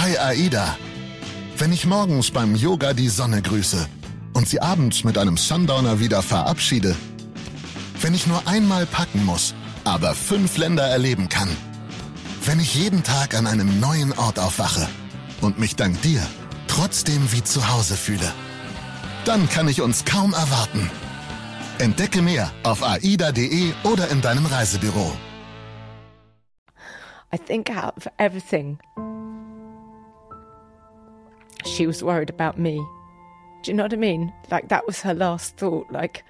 Hi Aida. Wenn ich morgens beim Yoga die Sonne grüße und sie abends mit einem Sundowner wieder verabschiede. Wenn ich nur einmal packen muss, aber 5 Länder erleben kann. Wenn ich jeden Tag an einem neuen Ort aufwache und mich dank dir trotzdem wie zu Hause fühle. Dann kann ich uns kaum erwarten. Entdecke mehr auf aida.de oder in deinem Reisebüro. I think out of everything, she was worried about me. Do you know what I mean? Like, that was her last thought. Like,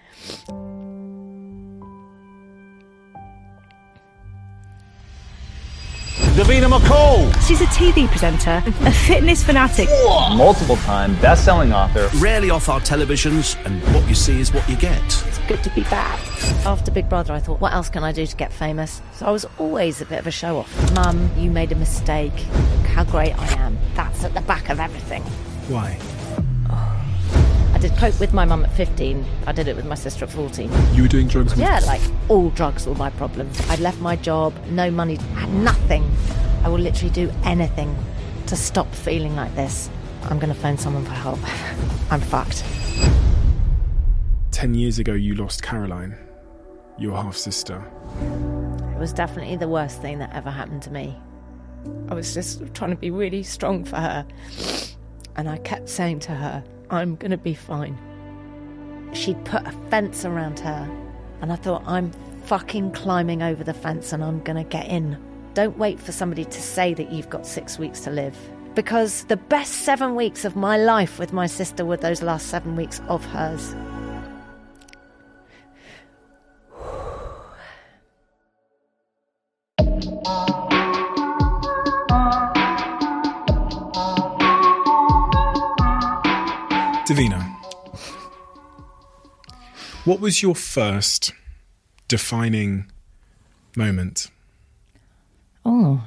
Davina McCall. She's a TV presenter, a fitness fanatic. Multiple-time best-selling author. Rarely off our televisions, and what you see is what you get. it's good to be back. After Big Brother, I thought, what else can I do to get famous? So I was always a bit of a show-off. Mum, you made a mistake. Look how great I am. That's at the back of everything. Why? I did coke with my mum at 15. I did it with my sister at 14. You were doing drugs? Yeah, like, all drugs were my problem. I'd left my job, no money, had nothing. I will literally do anything to stop feeling like this. I'm going to phone someone for help. I'm fucked. 10 years ago, you lost Caroline, your half-sister. It was definitely the worst thing that ever happened to me. I was just trying to be really strong for her. And I kept saying to her, I'm going to be fine. She'd put a fence around her. And I thought, I'm fucking climbing over the fence and I'm going to get in. Don't wait for somebody to say that you've got 6 weeks to live. Because the best 7 weeks of my life with my sister were those last 7 weeks of hers. Davina, what was your first defining moment? Oh.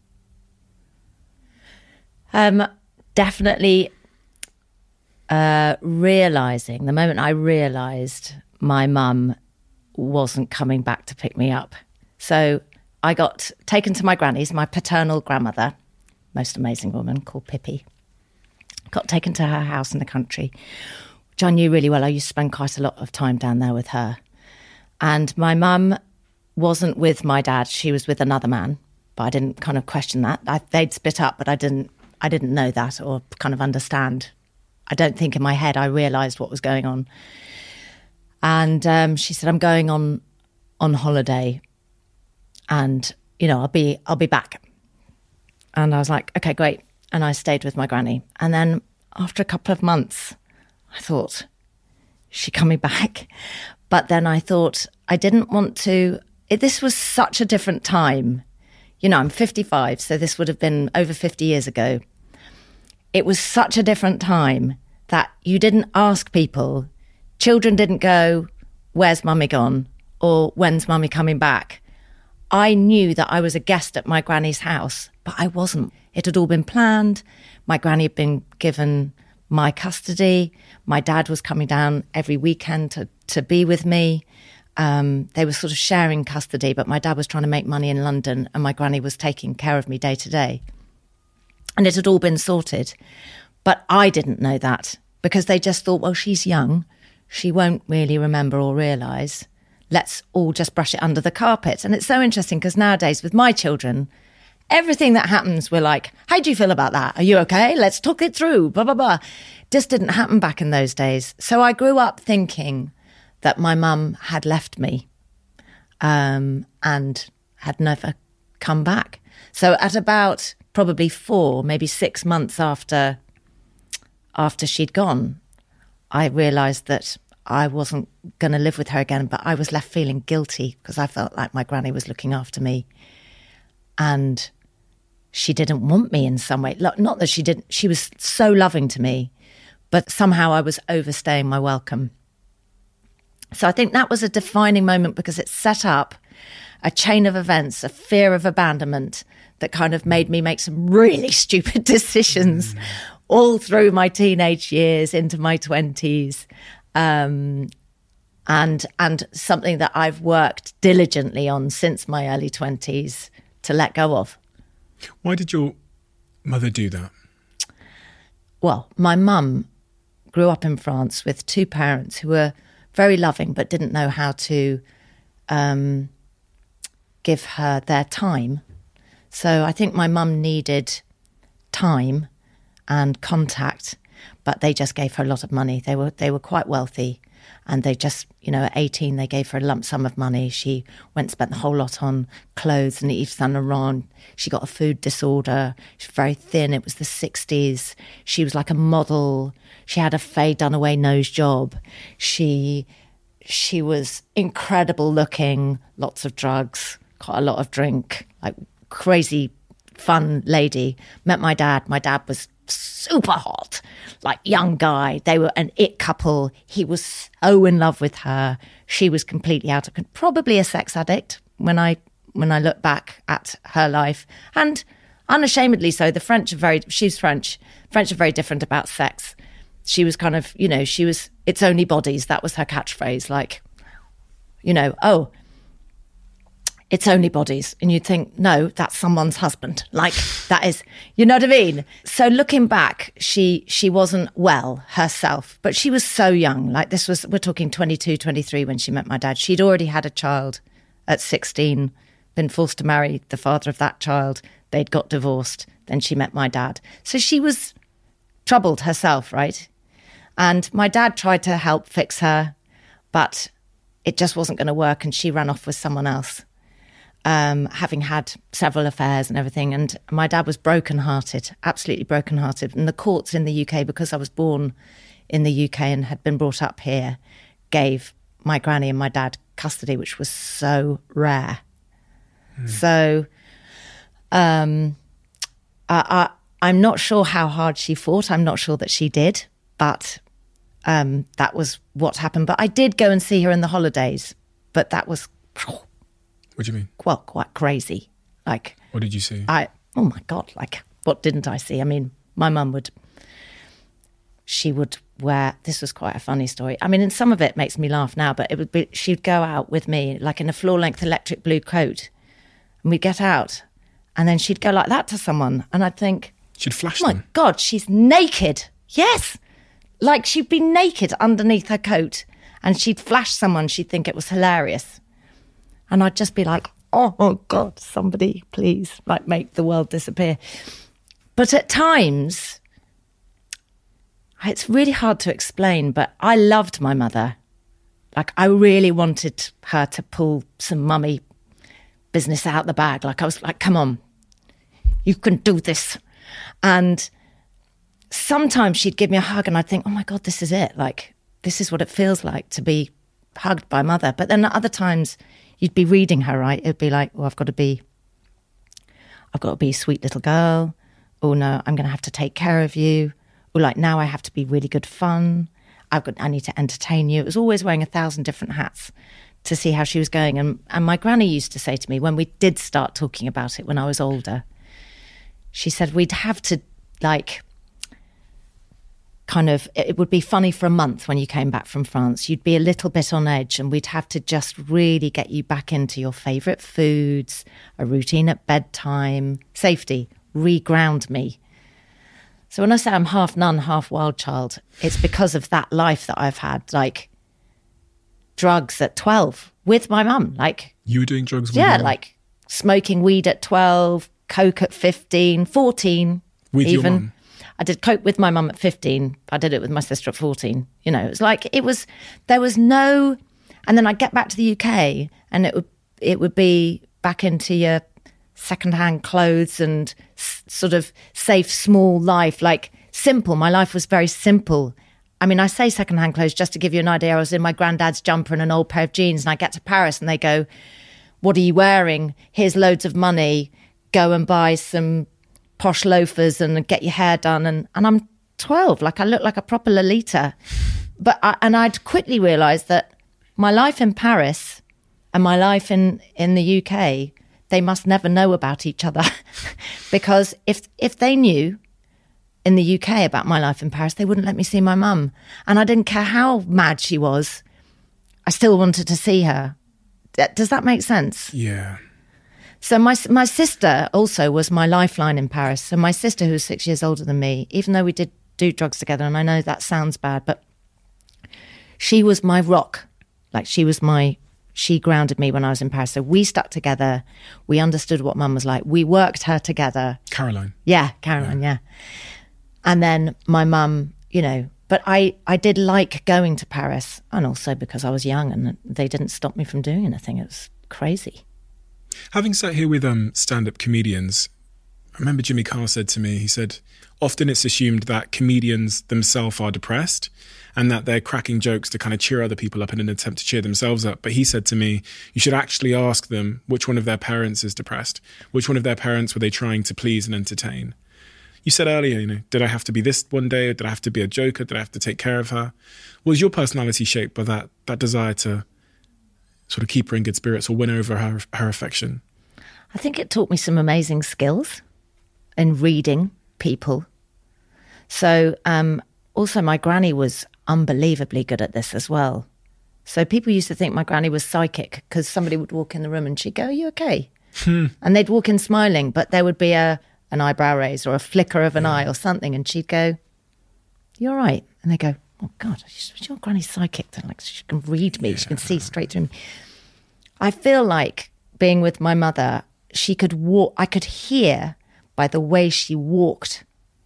Definitely realising, the moment I realised my mum wasn't coming back to pick me up. So I got taken to my granny's, my paternal grandmother, most amazing woman called Pippi. Got taken to her house in the country, which I knew really well. I used to spend quite a lot of time down there with her. And my mum wasn't with my dad. She was with another man, but I didn't kind of question that. They'd split up, but I didn't know that or kind of understand. I don't think in my head I realised what was going on. And she said, I'm going on holiday and, you know, I'll be back. And I was like, okay, great. And I stayed with my granny. And then after a couple of months, I thought, is she coming back? But then I thought I didn't want to. This was such a different time. You know, I'm 55, so this would have been over 50 years ago. It was such a different time that you didn't ask people. Children didn't go, where's mummy gone? Or when's mummy coming back? I knew that I was a guest at my granny's house, but I wasn't. It had all been planned. My granny had been given my custody. My dad was coming down every weekend to be with me. They were sort of sharing custody, but my dad was trying to make money in London and my granny was taking care of me day to day. And it had all been sorted. But I didn't know that because they just thought, well, she's young. She won't really remember or realise. Let's all just brush it under the carpet. And it's so interesting because nowadays with my children, everything that happens, we're like, how do you feel about that? Are you okay? Let's talk it through, blah, blah, blah. Just didn't happen back in those days. So I grew up thinking that my mum had left me and had never come back. So at about probably 4, maybe 6 months after she'd gone, I realised that I wasn't going to live with her again, but I was left feeling guilty because I felt like my granny was looking after me. And she didn't want me in some way. Not that she didn't, she was so loving to me, but somehow I was overstaying my welcome. So I think that was a defining moment because it set up a chain of events, a fear of abandonment that kind of made me make some really stupid decisions all through my teenage years into my 20s. And something that I've worked diligently on since my early 20s to let go of. Why did your mother do that? Well, my mum grew up in France with two parents who were very loving but didn't know how to give her their time. So I think my mum needed time and contact, but they just gave her a lot of money. They were quite wealthy, and they just, at 18, they gave her a lump sum of money. She went and spent the whole lot on clothes and Yves Saint Laurent. She got a food disorder. She was very thin. It was the 60s. She was like a model. She had a Faye Dunaway nose job. She was incredible looking, lots of drugs, quite a lot of drink, like crazy fun lady. Met my dad. My dad was super hot, like young guy. They were an it couple. He was so in love with her. She was completely out of control, probably a sex addict when I look back at her life, and unashamedly so. The French are she's French. French are very different about sex. She was kind of, it's only bodies. That was her catchphrase. Like, oh, it's only bodies. And you'd think, no, that's someone's husband. Like, that is, you know what I mean? So looking back, she wasn't well herself, but she was so young. Like we're talking 22, 23 when she met my dad. She'd already had a child at 16, been forced to marry the father of that child. They'd got divorced. Then she met my dad. So she was troubled herself, right? And my dad tried to help fix her, but it just wasn't going to work. And she ran off with someone else. Having had several affairs and everything. And my dad was brokenhearted, absolutely brokenhearted. And the courts in the UK, because I was born in the UK and had been brought up here, gave my granny and my dad custody, which was so rare. So I'm not sure how hard she fought. I'm not sure that she did, but that was what happened. But I did go and see her in the holidays, but that was... What do you mean? Well, quite crazy. Like, what did you see? Oh my God, like, what didn't I see? I mean, my mum would wear, this was quite a funny story. I mean, and some of it makes me laugh now, but she'd go out with me, like in a floor-length electric blue coat, and we'd get out, and then she'd go like that to someone, and I'd think... She'd flash them? Oh my God, she's naked. Yes. Like, she'd be naked underneath her coat, and she'd flash someone, she'd think it was hilarious. And I'd just be like, oh, God, somebody, please, like, make the world disappear. But at times, it's really hard to explain, but I loved my mother. Like, I really wanted her to pull some mummy business out the bag. Like, I was like, come on, you can do this. And sometimes she'd give me a hug and I'd think, oh, my God, this is it. Like, this is what it feels like to be hugged by mother. But then at other times... You'd be reading her, right? It'd be like, well, I've got to be a sweet little girl. Oh no, I'm going to have to take care of you. Or like, now I have to be really good fun. I need to entertain you. It was always wearing 1,000 different hats to see how she was going. And my granny used to say to me, when we did start talking about it when I was older, she said we'd have to like... kind of, it would be funny for a month when you came back from France. You'd be a little bit on edge and we'd have to just really get you back into your favourite foods, a routine at bedtime, safety, reground me. So when I say I'm half nun, half wild child, it's because of that life that I've had, like drugs at 12 with my mum. Like, you were doing drugs with your mum? Like smoking weed at 12, coke at 15, 14 with even. Your mum? I did coke with my mum at 15. I did it with my sister at 14. It was like, there was no, and then I'd get back to the UK and it would be back into your secondhand clothes and sort of safe, small life, like simple. My life was very simple. I mean, I say secondhand clothes just to give you an idea. I was in my granddad's jumper and an old pair of jeans and I get to Paris and they go, what are you wearing? Here's loads of money. Go and buy some posh loafers and get your hair done. And I'm 12, like I look like a proper Lolita. But I'd quickly realised that my life in Paris and my life in the UK, they must never know about each other. Because if they knew in the UK about my life in Paris, they wouldn't let me see my mum. And I didn't care how mad she was. I still wanted to see her. Does that make sense? Yeah. So my sister also was my lifeline in Paris. So my sister, who was 6 years older than me, even though we did do drugs together, and I know that sounds bad, but she was my rock. Like she grounded me when I was in Paris. So we stuck together. We understood what Mum was like. We worked her together. Caroline. Yeah, Caroline, yeah. And then my mum, you know, but I did like going to Paris, and also because I was young and they didn't stop me from doing anything. It was crazy. Having sat here with stand-up comedians, I remember Jimmy Carr said to me, he said, often it's assumed that comedians themselves are depressed and that they're cracking jokes to kind of cheer other people up in an attempt to cheer themselves up. But he said to me, you should actually ask them which one of their parents is depressed. Which one of their parents were they trying to please and entertain? You said earlier, you know, did I have to be this one day? Or did I have to be a joker? Did I have to take care of her? Was your personality shaped by that desire to sort of keep her in good spirits or win over her affection? I think it taught me some amazing skills in reading people. So also my granny was unbelievably good at this as well. So people used to think my granny was psychic because somebody would walk in the room and she'd go, are you okay? And they'd walk in smiling, but there would be an eyebrow raise or a flicker of an eye or something, and she'd go, you all right? And they go, oh God, your granny's psychic. They're like, she can read me, she can see straight through me. I feel like being with my mother, she could walk, I could hear by the way she walked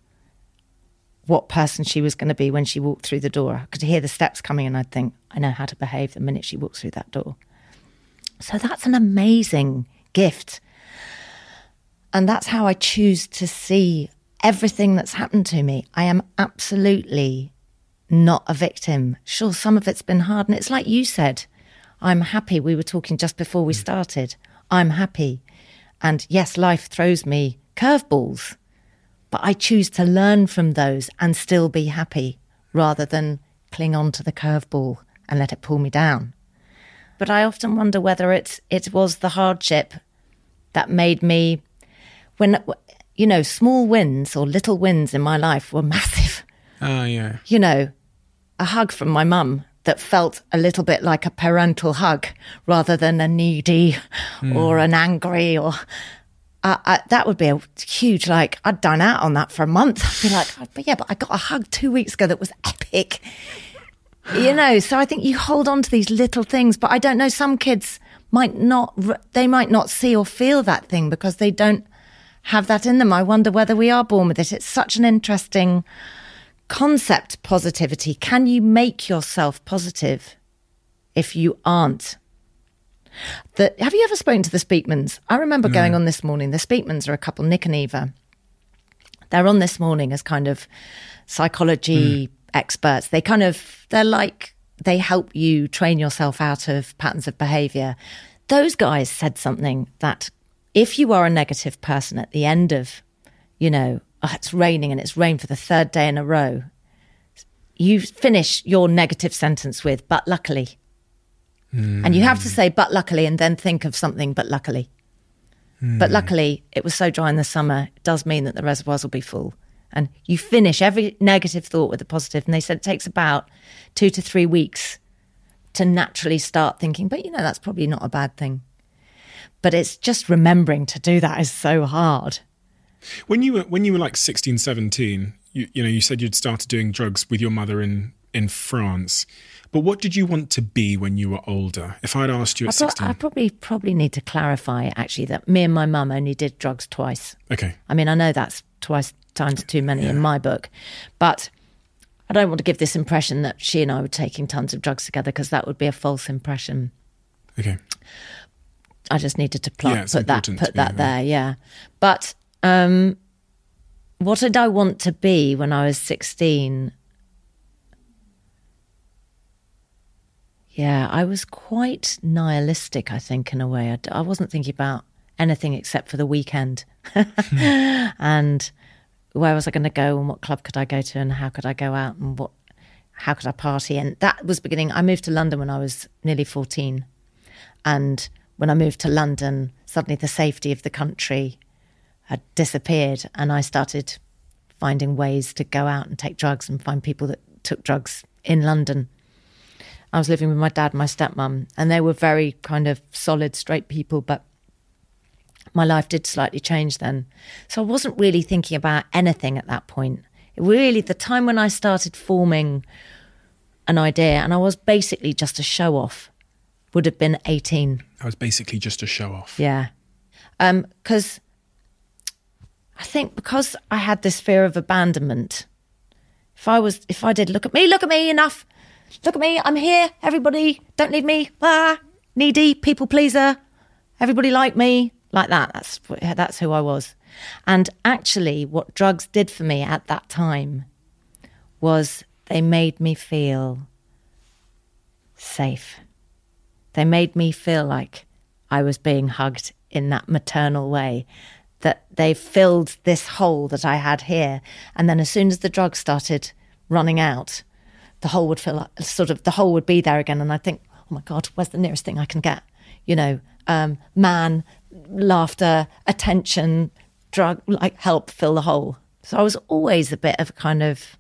what person she was going to be when she walked through the door. I could hear the steps coming and I'd think, I know how to behave the minute she walks through that door. So that's an amazing gift. And that's how I choose to see everything that's happened to me. I am absolutely not a victim. Sure, some of it's been hard. And it's like you said, I'm happy. We were talking just before we started. I'm happy. And yes, life throws me curveballs, but I choose to learn from those and still be happy rather than cling on to the curveball and let it pull me down. But I often wonder whether it was the hardship that made me, when, you know, small wins or little wins in my life were massive. Oh, yeah. You know, a hug from my mum that felt a little bit like a parental hug rather than a needy or an angry or... that would be a huge, like, I'd dine out on that for a month. I'd be like, but I got a hug 2 weeks ago that was epic. You know, so I think you hold on to these little things, but I don't know, some kids might not see or feel that thing because they don't have that in them. I wonder whether we are born with it. It's such an interesting concept, positivity. Can you make yourself positive if you aren't? Have you ever spoken to the Speakmans? I remember going on This Morning. The Speakmans are a couple, Nick and Eva. They're on This Morning as kind of psychology experts. They help you train yourself out of patterns of behaviour. Those guys said something that if you are a negative person at the end of, you know, it's raining and it's rained for the third day in a row, you finish your negative sentence with, but luckily. And you have to say, but luckily, and then think of something, but luckily. But luckily, it was so dry in the summer, it does mean that the reservoirs will be full. And you finish every negative thought with a positive. And they said it takes about 2 to 3 weeks to naturally start thinking, but you know, that's probably not a bad thing. But it's just remembering to do that is so hard. When you were like 16, 17, you said you'd started doing drugs with your mother in France. But what did you want to be when you were older? If I'd asked you at 16... I probably need to clarify, actually, that me and my mum only did drugs twice. Okay. I mean, I know that's times too many in my book, but I don't want to give this impression that she and I were taking tons of drugs together because that would be a false impression. Okay. I just needed to put that there, yeah. But what did I want to be when I was 16? Yeah, I was quite nihilistic, I think, in a way. I wasn't thinking about anything except for the weekend. And where was I going to go and what club could I go to and how could I go out and how could I party? And that was beginning. I moved to London when I was nearly 14. And when I moved to London, suddenly the safety of the country had disappeared and I started finding ways to go out and take drugs and find people that took drugs in London. I was living with my dad and my stepmom, and they were very kind of solid, straight people, but my life did slightly change then. So I wasn't really thinking about anything at that point. Really, the time when I started forming an idea, and I was basically just a show-off, would have been 18. I was basically just a show-off. Yeah. Because I think because I had this fear of abandonment, if I did, look at me, enough. Look at me, I'm here, everybody, don't leave me. Needy, people pleaser, everybody like me. Like that, that's who I was. And actually what drugs did for me at that time was they made me feel safe. They made me feel like I was being hugged in that maternal way, that they filled this hole that I had here. And then as soon as the drugs started running out, the hole would feel like, the hole would be there again. And I'd think, oh my God, where's the nearest thing I can get? Man, laughter, attention, drug, like help fill the hole. So I was always a bit of a kind of,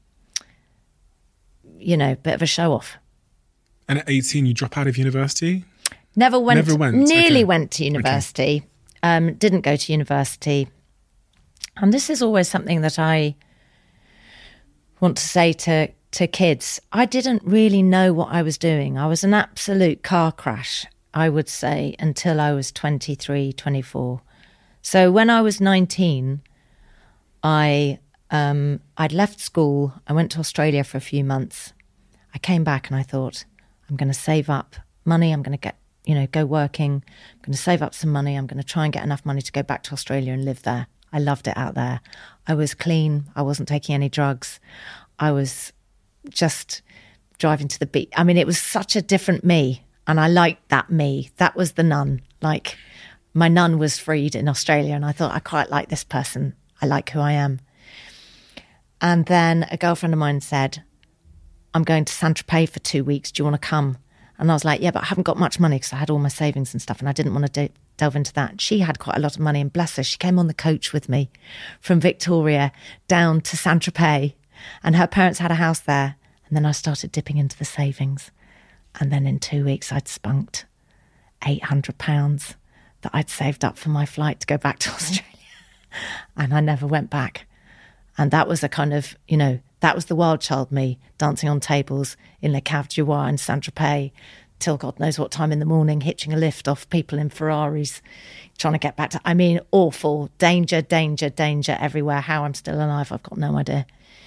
bit of a show off. And at 18, you drop out of university? Nearly Okay. went to university. Okay. Didn't go to university. And this is always something that I want to say to kids. I didn't really know what I was doing. I was an absolute car crash, I would say, until I was 23, 24. So when I was 19, I'd left school. I went to Australia for a few months. I came back and I thought, I'm going to save up money. I'm going to go working. I'm going to save up some money. I'm going to try and get enough money to go back to Australia and live there. I loved it out there. I was clean. I wasn't taking any drugs. I was just driving to the beach. I mean, it was such a different me. And I liked that me. That was the nun. Like, my nun was freed in Australia. And I thought, I quite like this person. I like who I am. And then a girlfriend of mine said, I'm going to Saint-Tropez for 2 weeks. Do you want to come? And I was like, yeah, but I haven't got much money because I had all my savings and stuff. And I didn't want to delve into that. And she had quite a lot of money. And bless her, she came on the coach with me from Victoria down to Saint-Tropez. And her parents had a house there. And then I started dipping into the savings. And then in 2 weeks, I'd spunked £800 that I'd saved up for my flight to go back to Australia. And I never went back. And that was a kind of, that was the wild child me, dancing on tables in Le Cave du Roi in Saint-Tropez till God knows what time in the morning, hitching a lift off people in Ferraris, trying to get back to, awful, danger, danger, danger everywhere. How I'm still alive, I've got no idea.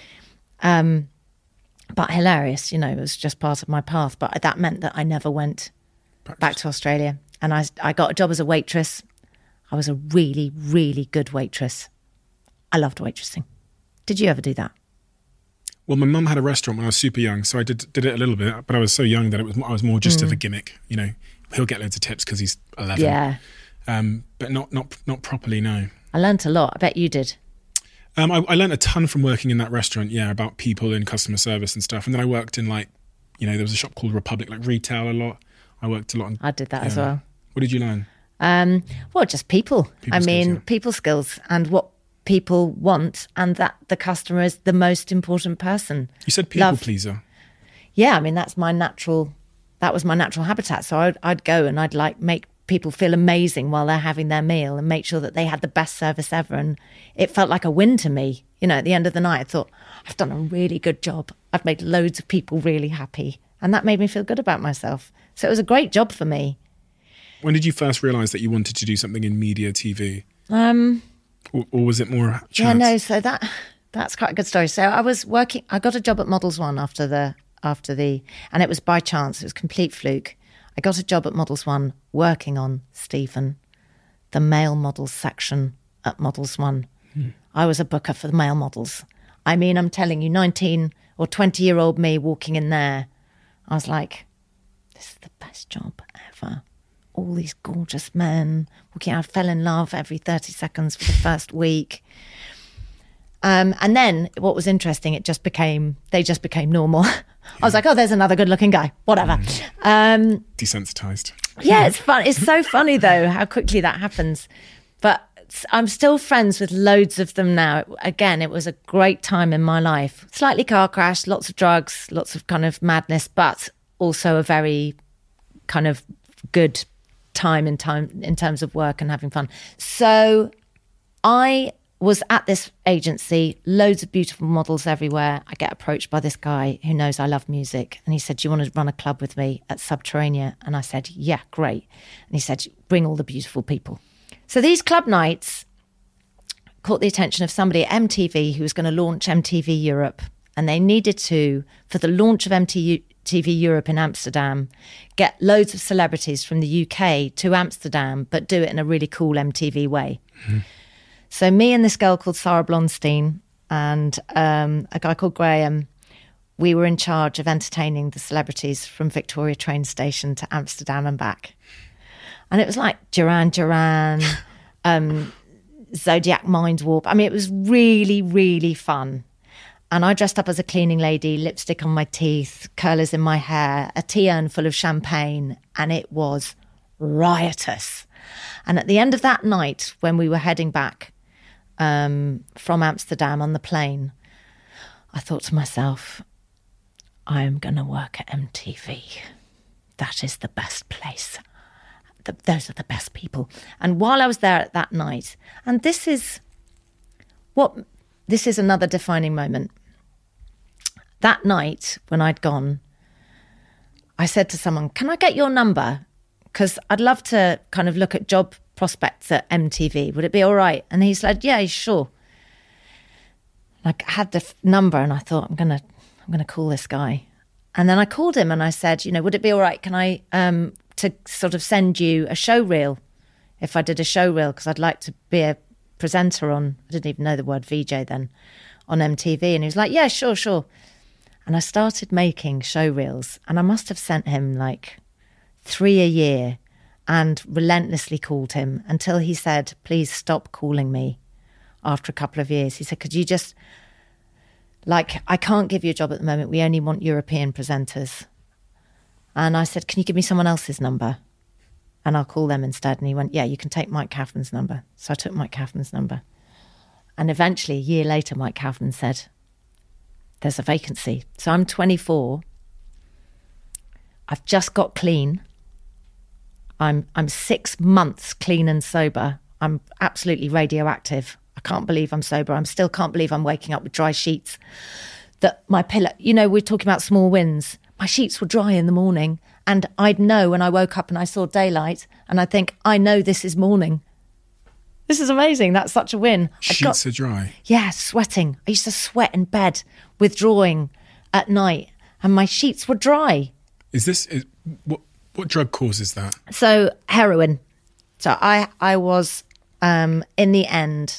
But hilarious, it was just part of my path. But that meant that I never went back to Australia. And I got a job as a waitress. I was a really, really good waitress. I loved waitressing. Did you ever do that? Well, my mum had a restaurant when I was super young, so I did it a little bit, but I was so young that I was more just of a gimmick. He'll get loads of tips because he's 11. Yeah. But not properly, no. I learnt a lot. I bet you did. I learned a ton from working in that restaurant, about people and customer service and stuff. And then I worked in there was a shop called Republic, retail a lot. I worked a lot. I did that as well. What did you learn? Well, just people. Skills, people skills and what people want, and that the customer is the most important person. You said people pleaser. Yeah, that was my natural habitat. So I'd go and I'd make people feel amazing while they're having their meal and make sure that they had the best service ever. And it felt like a win to me. At the end of the night, I thought, I've done a really good job. I've made loads of people really happy. And that made me feel good about myself. So it was a great job for me. When did you first realise that you wanted to do something in media TV? Or was it more chance? Yeah, no, so that's quite a good story. So I was working, I got a job at Models One after the, and it was by chance, it was complete fluke. I got a job at Models One working on, Stephen, the male models section at Models One. I was a booker for the male models. I'm telling you, 19 or 20-year-old me walking in there, I was like, this is the best job ever. All these gorgeous men walking out. I fell in love every 30 seconds for the first week. And then what was interesting, they just became normal. I was like, oh, there's another good looking guy, whatever. Desensitized. Yeah, it's fun. It's so funny though, how quickly that happens. But I'm still friends with loads of them now. Again, it was a great time in my life. Slightly car crash, lots of drugs, lots of kind of madness, but also a very kind of good time in terms of work and having fun. So I was at this agency, loads of beautiful models everywhere. I get approached by this guy who knows I love music. And he said, do you want to run a club with me at Subterranea? And I said, yeah, great. And he said, bring all the beautiful people. So these club nights caught the attention of somebody at MTV who was going to launch MTV Europe. And they needed to, for the launch of MTV Europe in Amsterdam, get loads of celebrities from the UK to Amsterdam, but do it in a really cool MTV way. Mm-hmm. So me and this girl called Sarah Blonstein and a guy called Graham, we were in charge of entertaining the celebrities from Victoria train station to Amsterdam and back. And it was like Duran Duran, Zodiac Mind Warp. I mean, it was really, really fun. And I dressed up as a cleaning lady, lipstick on my teeth, curlers in my hair, a tea urn full of champagne, and it was riotous. And at the end of that night, when we were heading back from Amsterdam on the plane, I thought to myself, I am going to work at MTV. That is the best place. Those are the best people. And while I was there at that night, and this is another defining moment. That night, when I'd gone, I said to someone, can I get your number? Because I'd love to kind of look at job prospects at MTV. Would it be all right? And he said, yeah, sure. I had the number and I thought, I'm gonna call this guy. And then I called him and I said, would it be all right? Can I to sort of send you a show reel if I did a show reel? Because I'd like to be a presenter on, I didn't even know the word VJ then, on MTV. And he was like, yeah, sure. And I started making show reels and I must have sent him like 3 a year and relentlessly called him until he said, please stop calling me after a couple of years. He said, could you just, I can't give you a job at the moment. We only want European presenters. And I said, can you give me someone else's number? And I'll call them instead. And he went, yeah, you can take Mike Kaufman's number. So I took Mike Kaufman's number. And eventually, a year later, Mike Kaufman said, there's a vacancy. So I'm 24. I've just got clean. I'm 6 months clean and sober. I'm absolutely radioactive. I can't believe I'm sober. I still can't believe I'm waking up with dry sheets. That my pillow, we're talking about small wins. My sheets were dry in the morning and I'd know when I woke up and I saw daylight and I'd think, I know this is morning. This is amazing. That's such a win. Sheets are dry. Yeah, sweating. I used to sweat in bed, withdrawing at night and my sheets were dry. What drug causes that? So heroin. So I was, in the end,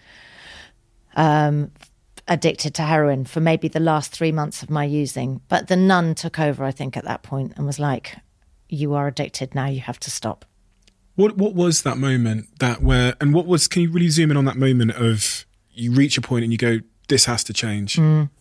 addicted to heroin for maybe the last 3 months of my using. But the nun took over, I think, at that point and was like, you are addicted now, you have to stop. What was that moment can you really zoom in on that moment of you reach a point and you go, this has to change?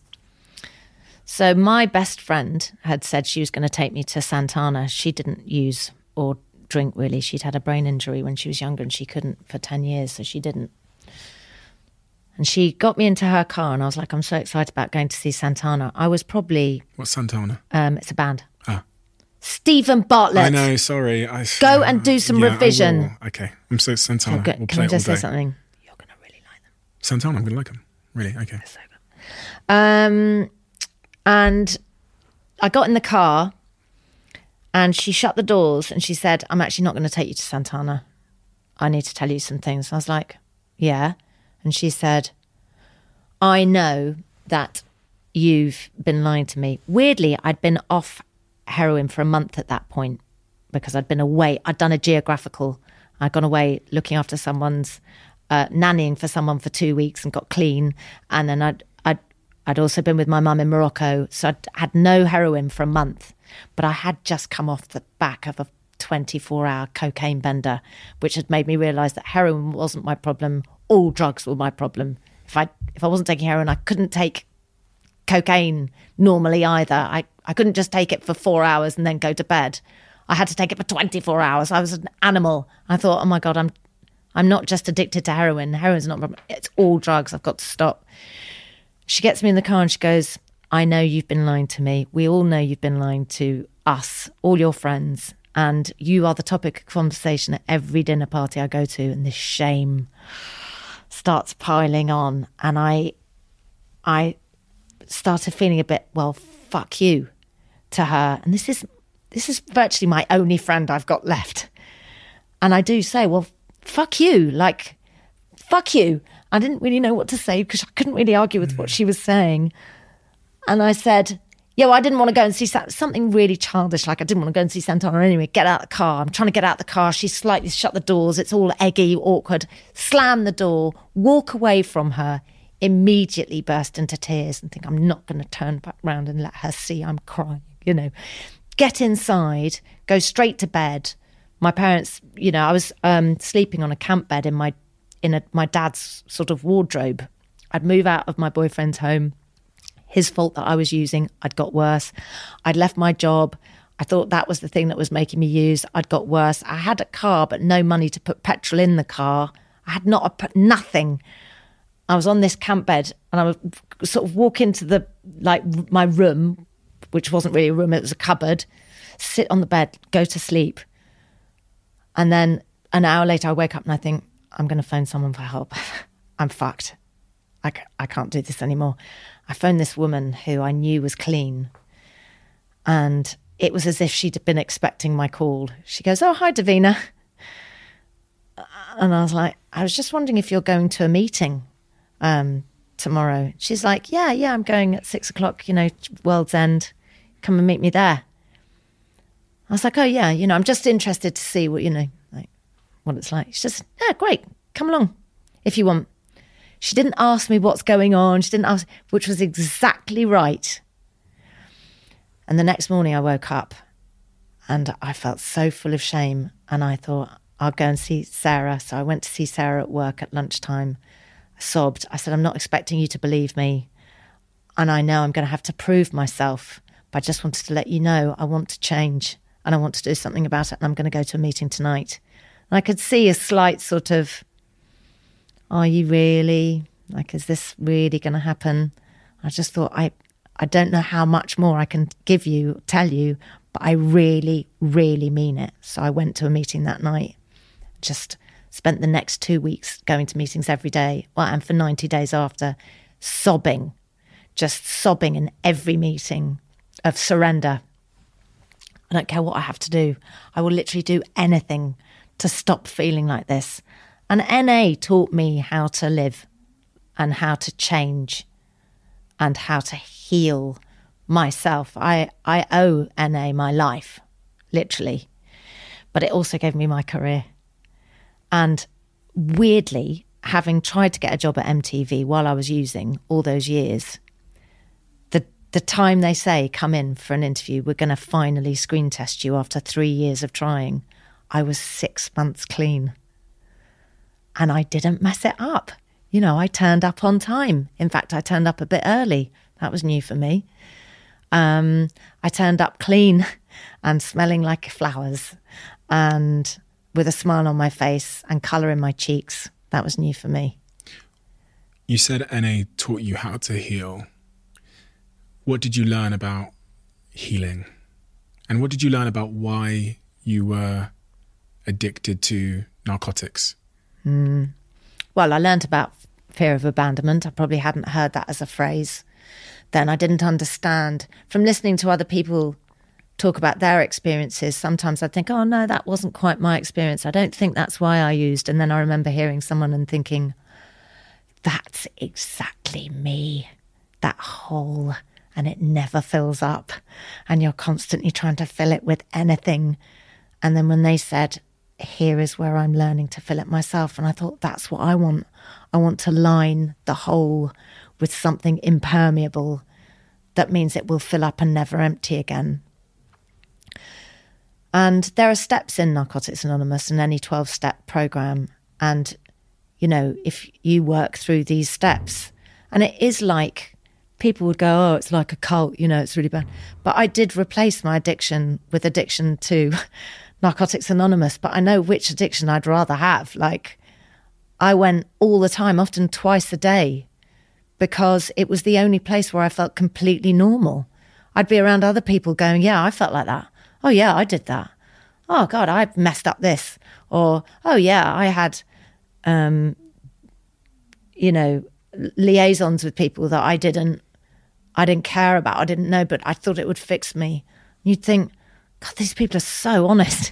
So my best friend had said she was going to take me to Santana. She didn't use or drink really. She'd had a brain injury when she was younger and she couldn't for 10 years, so she didn't. And she got me into her car and I was like, I'm so excited about going to see Santana. I was probably... What's Santana? It's a band. Ah. Stephen Bartlett. I know, sorry. Go and do some revision. Okay. I'm so Santana. We'll can I just say something? You're going to really like them. Santana, I'm going to like them. Really? Okay. So good. And I got in the car and she shut the doors and she said, I'm actually not going to take you to Santana. I need to tell you some things. I was like, yeah. And she said, I know that you've been lying to me. Weirdly, I'd been off heroin for a month at that point because I'd been away. I'd done a geographical. I'd gone away looking after someone's, nannying for someone for 2 weeks and got clean. And then I'd also been with my mum in Morocco. So I'd had no heroin for a month. But I had just come off the back of a 24-hour cocaine bender, which had made me realise that heroin wasn't my problem. All drugs were my problem. If I wasn't taking heroin, I couldn't take cocaine normally either. I couldn't just take it for 4 hours and then go to bed. I had to take it for 24 hours. I was an animal. I thought, oh my God, I'm not just addicted to heroin. Heroin's not a problem. It's all drugs. I've got to stop. She gets me in the car and she goes, I know you've been lying to me. We all know you've been lying to us, all your friends. And you are the topic of conversation at every dinner party I go to, and this shame starts piling on. And I started feeling a bit, well, fuck you to her. And this is virtually my only friend I've got left. And I do say, well, fuck you, like, fuck you. I didn't really know what to say because I couldn't really argue with what she was saying. And I said, yeah, well, I didn't want to go and see something really childish, like I didn't want to go and see Santana anyway. Get out of the car. I'm trying to get out of the car. She slightly shut the doors. It's all eggy, awkward. Slam the door, walk away from her, immediately burst into tears and think, I'm not going to turn back round and let her see I'm crying, you know. Get inside, go straight to bed. My parents, you know, I was sleeping on a camp bed in my dad's sort of wardrobe. I'd move out of my boyfriend's home. His fault that I was using, I'd got worse. I'd left my job. I thought that was the thing that was making me use. I'd got worse. I had a car, but no money to put petrol in the car. I had nothing. I was on this camp bed and I would sort of walk into my room, which wasn't really a room, it was a cupboard, sit on the bed, go to sleep. And then an hour later, I wake up and I think, I'm going to phone someone for help. I'm fucked. I can't do this anymore. I phoned this woman who I knew was clean. And it was as if she'd been expecting my call. She goes, oh, hi, Davina. And I was like, I was just wondering if you're going to a meeting tomorrow. She's like, yeah, I'm going at 6 o'clock, you know, World's End. Come and meet me there. I was like, oh, yeah, you know, I'm just interested to see what, you know, like what it's like. She says, yeah, great. Come along if you want. She didn't ask me what's going on. She didn't ask, which was exactly right. And the next morning I woke up and I felt so full of shame. And I thought, I'll go and see Sarah. So I went to see Sarah at work at lunchtime. I sobbed. I said, I'm not expecting you to believe me. And I know I'm going to have to prove myself. But I just wanted to let you know I want to change and I want to do something about it. And I'm going to go to a meeting tonight. And I could see a slight sort of, are you really? Like, is this really going to happen? I just thought, I don't know how much more I can tell you, but I really, really mean it. So I went to a meeting that night, just spent the next 2 weeks going to meetings every day. Well, and for 90 days after, just sobbing in every meeting of surrender. I don't care what I have to do. I will literally do anything to stop feeling like this. And NA taught me how to live and how to change and how to heal myself. I owe NA my life, literally. But it also gave me my career. And weirdly, having tried to get a job at MTV while I was using all those years, the time they say, come in for an interview, we're going to finally screen test you after 3 years of trying, I was 6 months clean. And I didn't mess it up. You know, I turned up on time. In fact, I turned up a bit early. That was new for me. I turned up clean and smelling like flowers and with a smile on my face and colour in my cheeks. That was new for me. You said NA taught you how to heal. What did you learn about healing? And what did you learn about why you were addicted to narcotics? Well, I learned about fear of abandonment. I probably hadn't heard that as a phrase. Then I didn't understand. From listening to other people talk about their experiences, sometimes I'd think, oh, no, that wasn't quite my experience. I don't think that's why I used. And then I remember hearing someone and thinking, that's exactly me, that hole. And it never fills up. And you're constantly trying to fill it with anything. And then when they said, here is where I'm learning to fill it myself. And I thought, that's what I want. I want to line the hole with something impermeable that means it will fill up and never empty again. And there are steps in Narcotics Anonymous and any 12-step program. And, you know, if you work through these steps, and it is like, people would go, oh, it's like a cult, you know, it's really bad. But I did replace my addiction with addiction to Narcotics Anonymous, but I know which addiction I'd rather have. Like, I went all the time, often twice a day, because it was the only place where I felt completely normal. I'd be around other people going, yeah, I felt like that. Oh, yeah, I did that. oh God, I messed up this. Or, oh yeah, I had, liaisons with people that I didn't care about. I didn't know, but I thought it would fix me. You'd think, God, these people are so honest.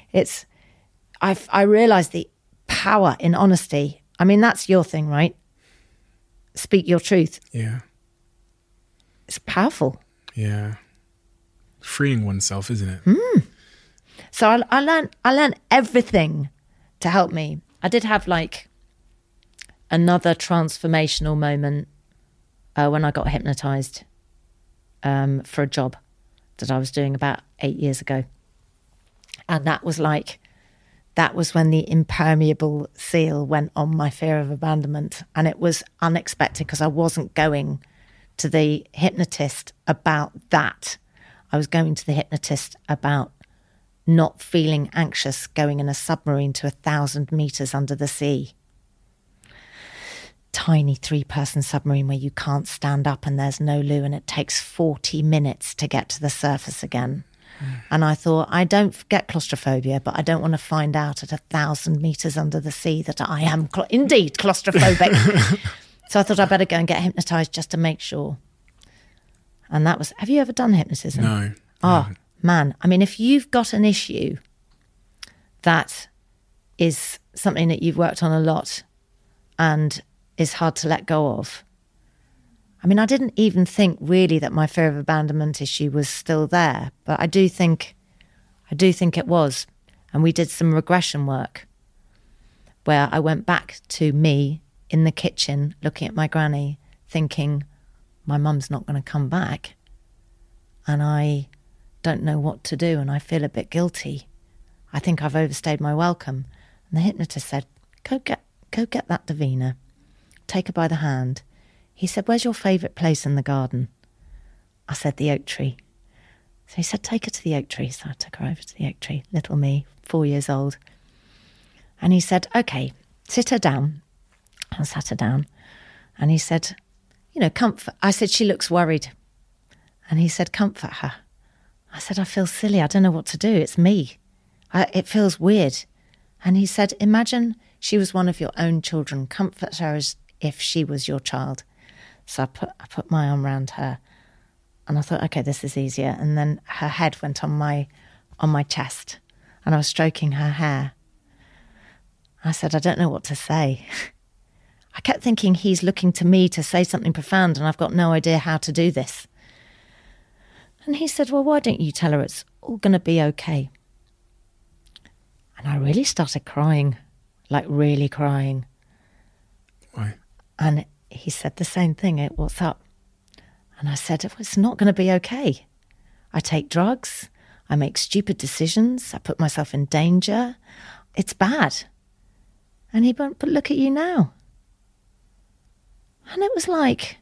I realised the power in honesty. I mean, that's your thing, right? Speak your truth. Yeah. It's powerful. Yeah. Freeing oneself, isn't it? So I learned everything to help me. I did have like another transformational moment when I got hypnotised for a job that I was doing about 8 years ago. And that was when the impermeable seal went on my fear of abandonment. And it was unexpected because I wasn't going to the hypnotist about that. I was going to the hypnotist about not feeling anxious going in a submarine to 1,000 meters under the sea. Tiny 3-person submarine where you can't stand up and there's no loo and it takes 40 minutes to get to the surface again. And I thought, I don't get claustrophobia, but I don't want to find out at 1,000 meters under the sea that I am indeed claustrophobic. So I thought I'd better go and get hypnotised just to make sure. And that was, have you ever done hypnotism? No. Oh, man. I mean, if you've got an issue that is something that you've worked on a lot and is hard to let go of. I mean, I didn't even think really that my fear of abandonment issue was still there, but I do think it was. And we did some regression work where I went back to me in the kitchen looking at my granny thinking, my mum's not going to come back and I don't know what to do and I feel a bit guilty. I think I've overstayed my welcome. And the hypnotist said, go get that Davina. Take her by the hand. He said, where's your favourite place in the garden? I said, the oak tree. So he said, take her to the oak tree. So I took her over to the oak tree, little me, 4 years old. And he said, okay, sit her down. I sat her down. And he said, comfort. I said, she looks worried. And he said, comfort her. I said, I feel silly. I don't know what to do. It's me. It feels weird. And he said, imagine she was one of your own children. Comfort her as if she was your child. So I put my arm around her and I thought, okay, this is easier. And then her head went on my chest and I was stroking her hair. I said, I don't know what to say. I kept thinking he's looking to me to say something profound and I've got no idea how to do this. And he said, well, why don't you tell her it's all going to be okay? And I really started crying, like really crying. Why? And he said the same thing, what's up? And I said, it's not going to be okay. I take drugs, I make stupid decisions, I put myself in danger. It's bad. And he went, but look at you now. And it was like,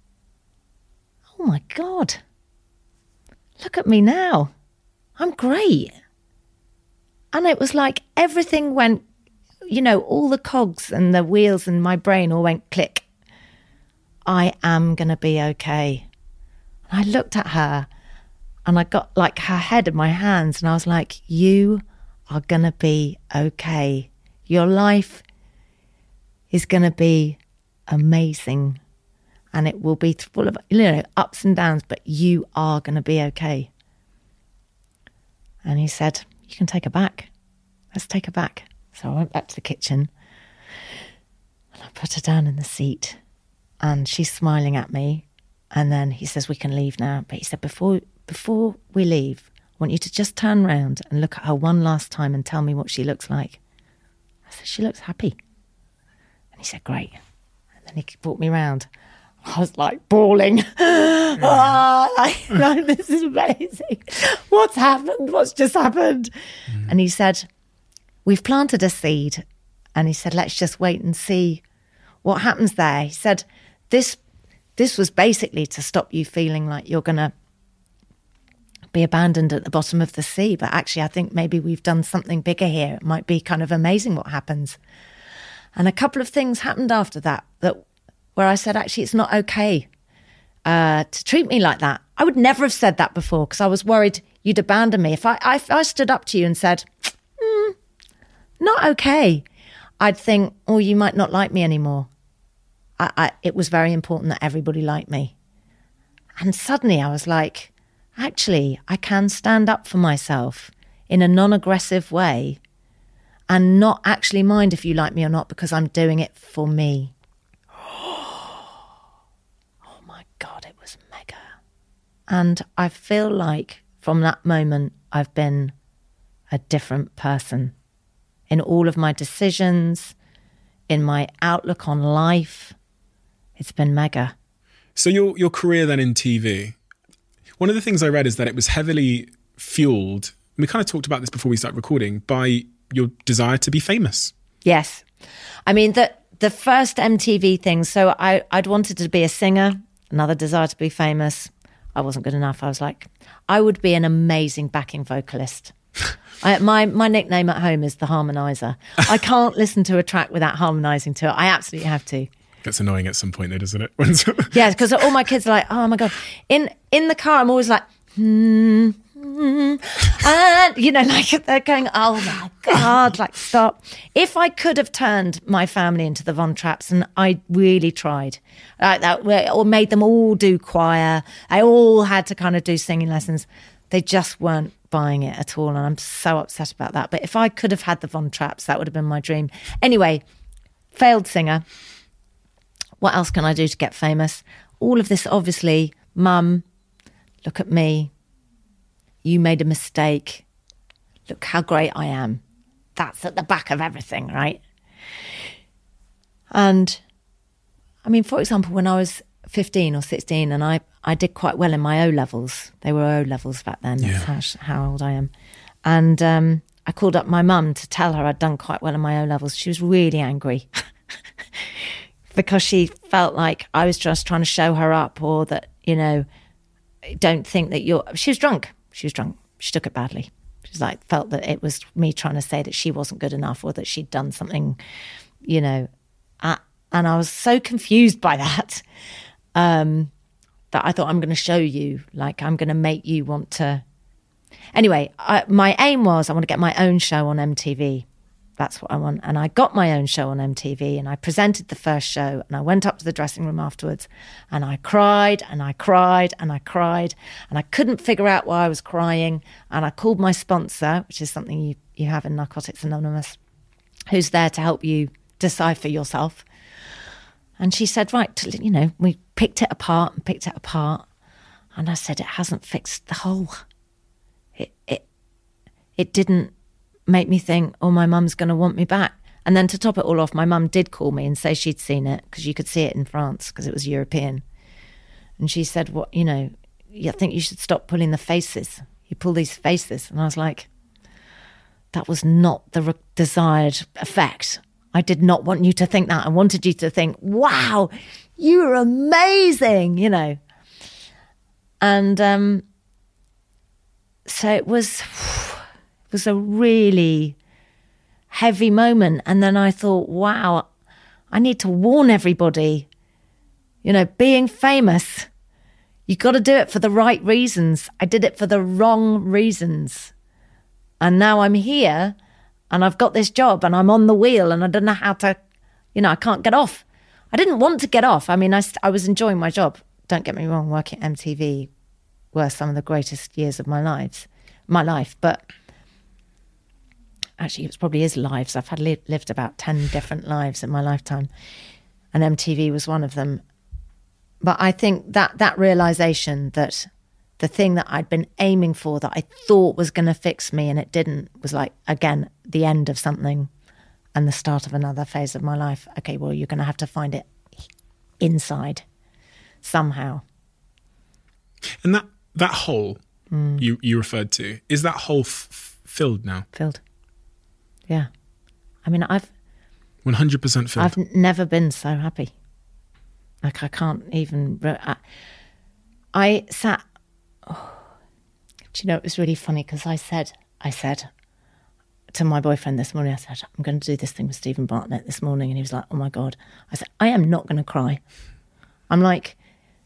oh my God, look at me now. I'm great. And it was like everything went, all the cogs and the wheels in my brain all went click. I am going to be okay. And I looked at her and I got like her head in my hands and I was like, you are going to be okay. Your life is going to be amazing and it will be full of, ups and downs, but you are going to be okay. And he said, you can take her back. Let's take her back. So I went back to the kitchen and I put her down in the seat and she's smiling at me. And then he says, we can leave now. But he said, before we leave, I want you to just turn around and look at her one last time and tell me what she looks like. I said, she looks happy. And he said, great. And then he brought me round. I was like bawling. This is amazing. What's happened? What's just happened? And he said, we've planted a seed. And he said, let's just wait and see what happens there. He said, this was basically to stop you feeling like you're going to be abandoned at the bottom of the sea. But actually, I think maybe we've done something bigger here. It might be kind of amazing what happens. And a couple of things happened after that where I said, actually, it's not okay to treat me like that. I would never have said that before because I was worried you'd abandon me. If I stood up to you and said, not okay, I'd think, oh, you might not like me anymore. It was very important that everybody liked me. And suddenly I was like, actually, I can stand up for myself in a non-aggressive way and not actually mind if you like me or not, because I'm doing it for me. Oh my God, it was mega. And I feel like from that moment, I've been a different person in all of my decisions, in my outlook on life. It's been mega. So your career then in TV, one of the things I read is that it was heavily fueled, and we kind of talked about this before we started recording, by your desire to be famous. Yes. I mean, the first MTV thing, so I'd wanted to be a singer, another desire to be famous. I wasn't good enough. I was like, I would be an amazing backing vocalist. My nickname at home is the harmonizer. I can't listen to a track without harmonizing to it. I absolutely have to. Gets annoying at some point though, doesn't it? Yeah, because all my kids are like, oh my God. In the car, I'm always like, and, you know, like they're going, oh my God, like stop. If I could have turned my family into the Von Trapps, and I really tried, or made them all do choir, I all had to kind of do singing lessons. They just weren't buying it at all, and I'm so upset about that. But if I could have had the Von Trapps, that would have been my dream. Anyway, failed singer. What else can I do to get famous? All of this, obviously, Mum, look at me. You made a mistake. Look how great I am. That's at the back of everything, right? And, I mean, for example, when I was 15 or 16 and I did quite well in my O-levels. They were O-levels back then. Yeah. That's how old I am. And I called up my mum to tell her I'd done quite well in my O-levels. She was really angry because she felt like I was just trying to show her up, or that, you know, don't think that you're... She was drunk. She took it badly. She's like, felt that it was me trying to say that she wasn't good enough, or that she'd done something, you know. And I was so confused by that, that I thought, I'm going to show you, like, I'm going to make you want to... Anyway, my aim was I want to get my own show on MTV. That's what I want. And I got my own show on MTV, and I presented the first show, and I went up to the dressing room afterwards, and I cried and I cried and I cried, and I couldn't figure out why I was crying. And I called my sponsor, which is something you have in Narcotics Anonymous, who's there to help you decipher yourself. And she said, right, you know, we picked it apart. And I said, it hasn't fixed the hole. It didn't make me think, oh, my mum's going to want me back. And then to top it all off, my mum did call me and say she'd seen it, because you could see it in France because it was European. And she said, what, you know, I think you should stop pulling the faces. You pull these faces. And I was like, that was not the desired effect. I did not want you to think that. I wanted you to think, wow, you're amazing, you know. And so it was a really heavy moment. And then I thought, wow, I need to warn everybody, you know, being famous, you got to do it for the right reasons. I did it for the wrong reasons. And now I'm here and I've got this job and I'm on the wheel and I don't know how to, you know, I can't get off. I didn't want to get off. I mean, I was enjoying my job. Don't get me wrong, working at MTV were some of the greatest years of my life. But actually, it probably is lives. I've had lived about 10 different lives in my lifetime, and MTV was one of them. But I think that realization that the thing that I'd been aiming for, that I thought was going to fix me and it didn't, was like, again, the end of something and the start of another phase of my life. Okay, well, you're going to have to find it inside somehow. And that hole you referred to, is that hole filled now? Filled. Yeah. I mean, I've 100% filled. I've never been so happy. Like, I can't even... I sat... Oh, do you know, it was really funny because I said to my boyfriend this morning, I said, I'm going to do this thing with Stephen Bartlett this morning. And he was like, oh my God. I said, I am not going to cry. I'm like,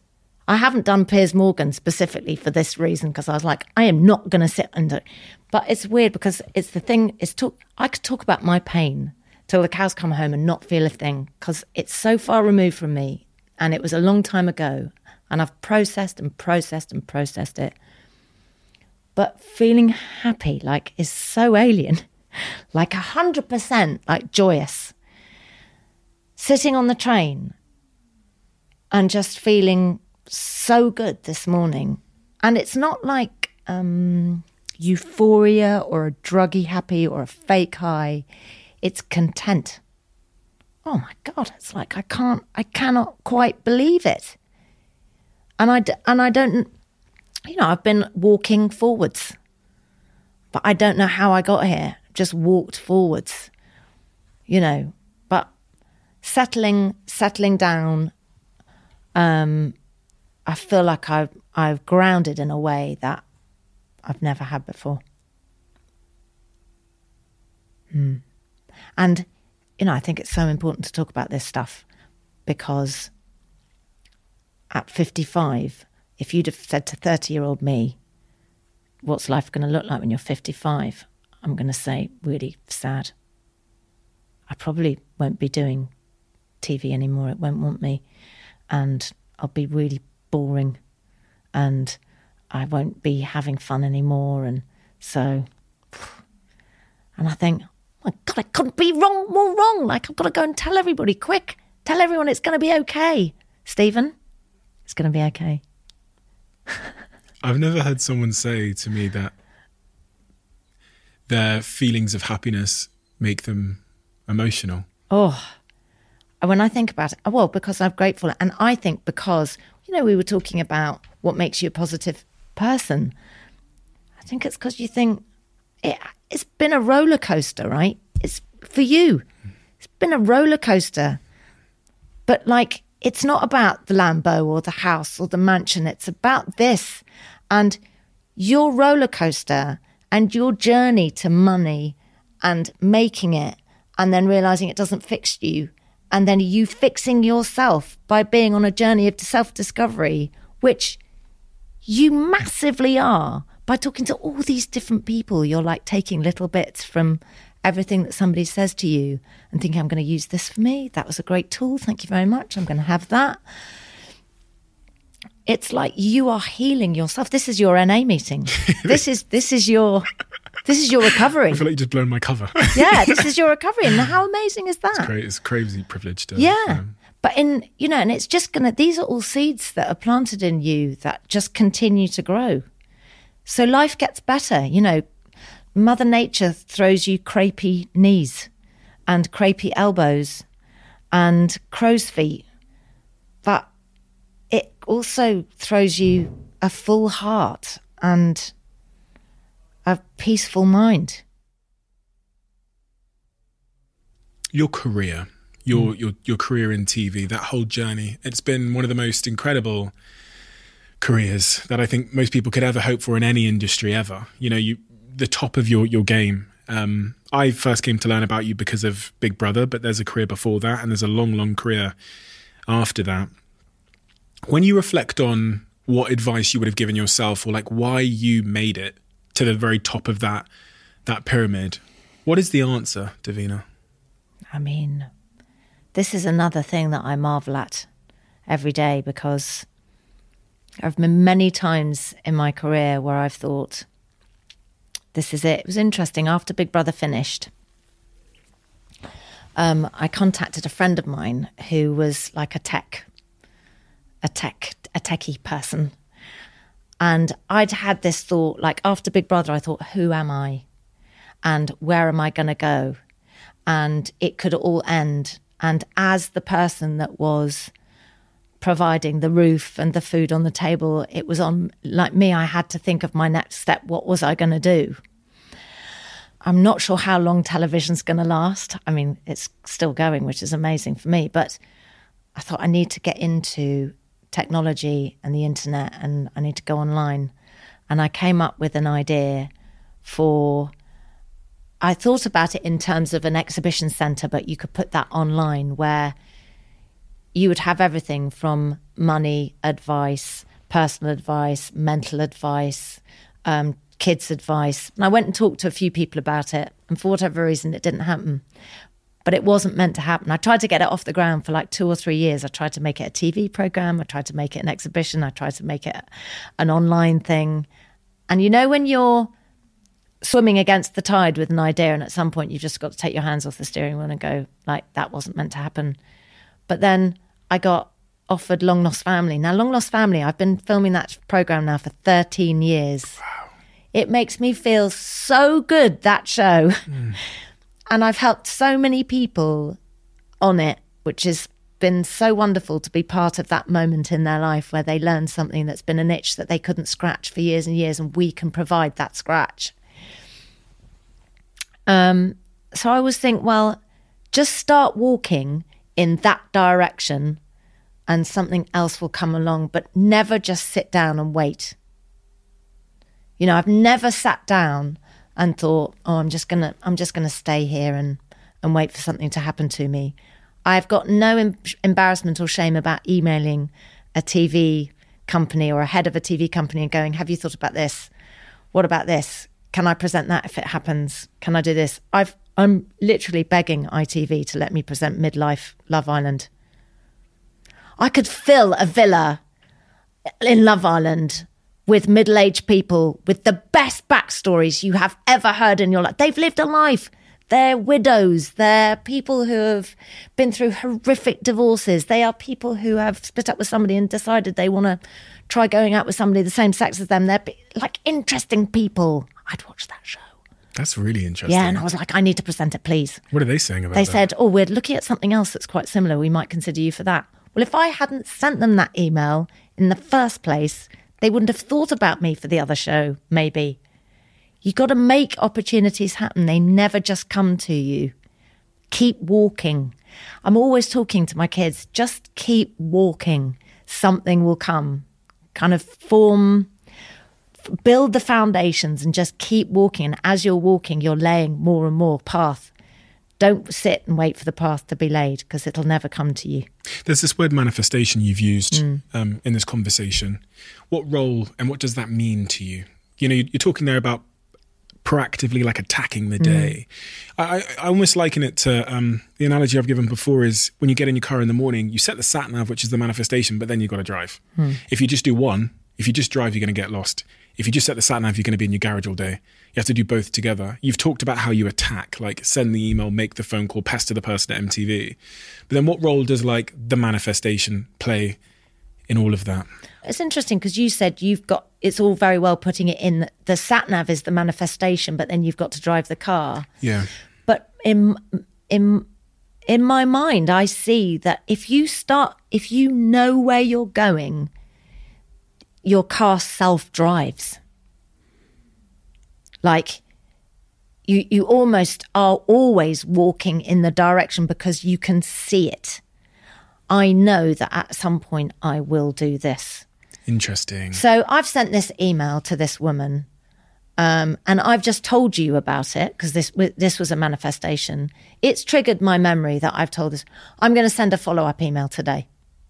I haven't done Piers Morgan specifically for this reason, because I was like, I am not going to sit and do it. But it's weird because it's the thing, I could talk about my pain till the cows come home and not feel a thing, because it's so far removed from me and it was a long time ago and I've processed and processed and processed it. But feeling happy, like, is so alien, like 100%, like joyous. Sitting on the train and just feeling so good this morning. And it's not like euphoria or a druggy happy or a fake high. It's content. Oh my God, it's like I cannot quite believe it. And I don't, you know, I've been walking forwards, but I don't know how I got here. Just walked forwards, you know, but settling down, I feel like I've grounded in a way that I've never had before. And, you know, I think it's so important to talk about this stuff, because at 55, if you'd have said to 30-year-old me, what's life going to look like when you're 55? I'm going to say, really sad. I probably won't be doing TV anymore. It won't want me. And I'll be really boring. And I won't be having fun anymore. And so, and I think, oh my God, I couldn't be more wrong. Like, I've got to go and tell everybody, quick. Tell everyone it's going to be okay. Stephen, it's going to be okay. I've never heard someone say to me that their feelings of happiness make them emotional. Oh, when I think about it, well, because I'm grateful. And I think because, you know, we were talking about what makes you a positive person. I think it's because you think it's been a roller coaster, right? It's for you. It's been a roller coaster. But like, it's not about the Lambo or the house or the mansion. It's about this. And your roller coaster and your journey to money and making it, and then realizing it doesn't fix you, and then you fixing yourself by being on a journey of self-discovery, which you massively are by talking to all these different people. You're like taking little bits from everything that somebody says to you and thinking, I'm going to use this for me. That was a great tool. Thank you very much. I'm going to have that. It's like you are healing yourself. This is your NA meeting. This is your recovery. I feel like you just blown my cover. Yeah, this is your recovery. And how amazing is that? It's great. It's crazy privilege. Yeah. But and it's just these are all seeds that are planted in you that just continue to grow. So life gets better. You know, Mother Nature throws you crepey knees and crepey elbows and crow's feet. But it also throws you a full heart and a peaceful mind. Your career, your career in TV, that whole journey, it's been one of the most incredible careers that I think most people could ever hope for in any industry ever. You know, the top of your game. I first came to learn about you because of Big Brother, but there's a career before that and there's a long, long career after that. When you reflect on what advice you would have given yourself, or like why you made it to the very top of that pyramid, what is the answer, Davina? I mean, this is another thing that I marvel at every day, because I've been many times in my career where I've thought, this is it. It was interesting. After Big Brother finished, I contacted a friend of mine who was like a techie person. And I'd had this thought, like after Big Brother, I thought, who am I? And where am I going to go? And it could all end. And as the person that was providing the roof and the food on the table, it was on, like me, I had to think of my next step. What was I going to do? I'm not sure how long television's going to last. I mean, it's still going, which is amazing for me. But I thought I need to get into technology and the internet, and I need to go online. And I came up with an idea I thought about it in terms of an exhibition centre, but you could put that online where you would have everything from money advice, personal advice, mental advice, kids advice. And I went and talked to a few people about it, and for whatever reason, it didn't happen. But it wasn't meant to happen. I tried to get it off the ground for like 2 or 3 years. I tried to make it a TV program. I tried to make it an exhibition. I tried to make it an online thing. And you know, when you're swimming against the tide with an idea, and at some point you've just got to take your hands off the steering wheel and go, like, that wasn't meant to happen. But then I got offered Long Lost Family. Now, Long Lost Family, I've been filming that program now for 13 years. Wow. It makes me feel so good, that show. Mm. And I've helped so many people on it, which has been so wonderful to be part of that moment in their life where they learn something that's been an itch that they couldn't scratch for years and years, and we can provide that scratch. So I always think, well, just start walking in that direction and something else will come along, but never just sit down and wait. You know, I've never sat down and thought, oh, I'm just gonna stay here and wait for something to happen to me. I've got no embarrassment or shame about emailing a TV company or a head of a TV company and going, have you thought about this? What about this? Can I present that if it happens? Can I do this? I'm literally begging ITV to let me present Midlife Love Island. I could fill a villa in Love Island with middle-aged people with the best backstories you have ever heard in your life. They've lived a life. They're widows. They're people who have been through horrific divorces. They are people who have split up with somebody and decided they want to try going out with somebody the same sex as them. They're like interesting people. I'd watch that show. That's really interesting. Yeah, and I was like, I need to present it, please. What are they saying about that? They that? said, oh, we're looking at something else that's quite similar. We might consider you for that. Well, if I hadn't sent them that email in the first place, they wouldn't have thought about me for the other show, maybe. You got to make opportunities happen. They never just come to you. Keep walking. I'm always talking to my kids, just keep walking. Something will come. Kind of build the foundations and just keep walking. And as you're walking, you're laying more and more path. Don't sit and wait for the path to be laid, because it'll never come to you. There's this word manifestation you've used in this conversation. What role and what does that mean to you? You know, you're talking there about proactively like attacking the day. I almost liken it to the analogy I've given before is when you get in your car in the morning, you set the sat nav, which is the manifestation, but then you've got to drive. If you just do one, if you just drive, you're going to get lost. If you just set the sat nav, you're going to be in your garage all day. You have to do both together. You've talked about how you attack, like send the email, make the phone call, pester the person at MTV. But then what role does like the manifestation play in all of that? It's interesting because you said it's all very well putting it in. The sat nav is the manifestation, but then you've got to drive the car. Yeah. But in my mind, I see that if you know where you're going, your car self-drives. Like you almost are always walking in the direction because you can see it. I know that at some point I will do this. Interesting. So I've sent this email to this woman and I've just told you about it because this was a manifestation. It's triggered my memory that I've told this. I'm going to send a follow-up email today.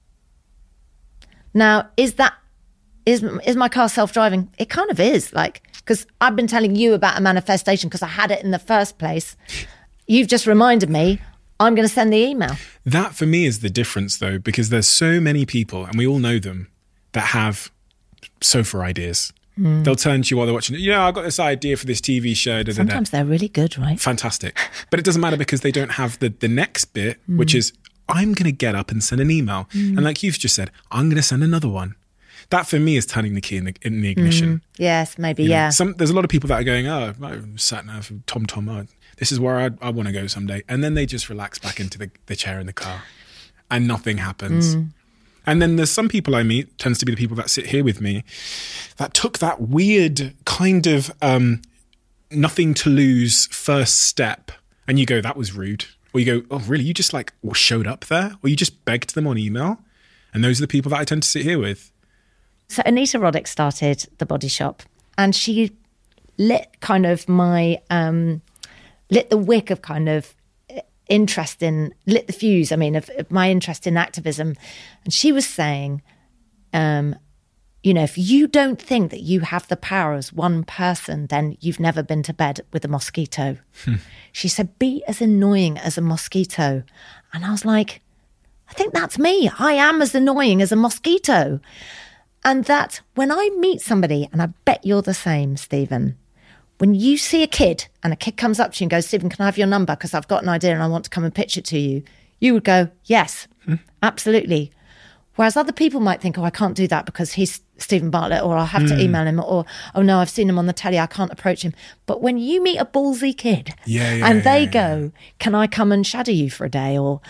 Now, is my car self-driving? It kind of is, like, because I've been telling you about a manifestation because I had it in the first place. You've just reminded me, I'm going to send the email. That for me is the difference though, because there's so many people, and we all know them, that have sofa ideas. They'll turn to you while they're watching it. You know, I've got this idea for this TV show. Sometimes they're really good, right? Fantastic. But it doesn't matter because they don't have the next bit, which is, I'm going to get up and send an email. And like you've just said, I'm going to send another one. That for me is turning the key in the ignition. Yes, maybe, yeah. There's a lot of people that are going, oh, sat nav for TomTom. This is where I want to go someday. And then they just relax back into the chair in the car and nothing happens. And then there's some people I meet, tends to be the people that sit here with me, that took that weird kind of nothing to lose first step. And you go, that was rude. Or you go, oh, really? You just like showed up there? Or you just begged them on email? And those are the people that I tend to sit here with. So Anita Roddick started The Body Shop and she lit kind of my, lit the wick of kind of interest in, lit the fuse, of my interest in activism. And she was saying, if you don't think that you have the power as one person, then you've never been to bed with a mosquito. She said, be as annoying as a mosquito. And I was like, I think that's me. I am as annoying as a mosquito. And that when I meet somebody, and I bet you're the same, Stephen, when you see a kid and a kid comes up to you and goes, Stephen, can I have your number? Because I've got an idea and I want to come and pitch it to you. You would go, yes, absolutely. Whereas other people might think, oh, I can't do that because he's Stephen Bartlett, or I'll have to email him, or, oh no, I've seen him on the telly, I can't approach him. But when you meet a ballsy kid they go, can I come and shadow you for a day? Or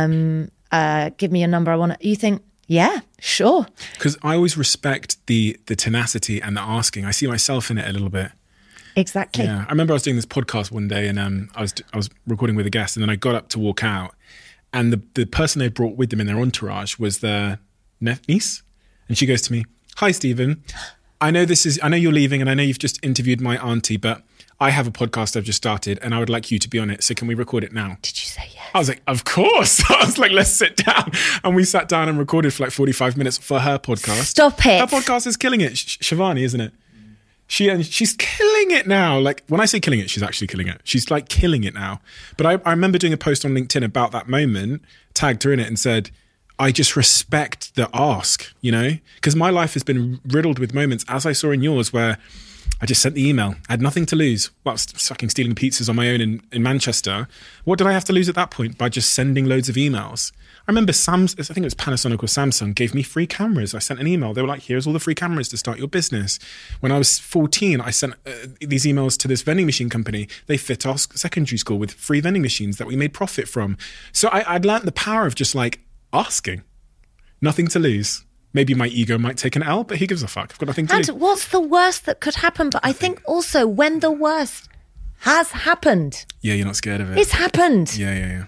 give me a number, you think, yeah, sure. Because I always respect the tenacity and the asking. I see myself in it a little bit. Exactly. Yeah, I remember I was doing this podcast one day, and I was recording with a guest, and then I got up to walk out, and the person they brought with them in their entourage was their niece, and she goes to me, "Hi, Stephen. I know you're leaving, and I know you've just interviewed my auntie, but I have a podcast I've just started, and I would like you to be on it. So can we record it now?" Did you say yes? I was like, of course. I was like, let's sit down. And we sat down and recorded for like 45 minutes for her podcast. Stop it. Her podcast is killing it. Shivani, isn't it? She's killing it now. Like, when I say killing it, she's actually killing it. She's like killing it now. But I remember doing a post on LinkedIn about that moment, tagged her in it and said, I just respect the ask, because my life has been riddled with moments, as I saw in yours, where I just sent the email. I had nothing to lose. Well, I was fucking stealing pizzas on my own in Manchester. What did I have to lose at that point by just sending loads of emails? I remember I think it was Panasonic or Samsung, gave me free cameras. I sent an email. They were like, here's all the free cameras to start your business. When I was 14, I sent these emails to this vending machine company. They fit our secondary school with free vending machines that we made profit from. So I'd learned the power of just like asking. Nothing to lose. Maybe my ego might take an L, but who gives a fuck? I've got nothing to lose. And what's the worst that could happen? But I think also when the worst has happened. Yeah, you're not scared of it. It's happened. Yeah.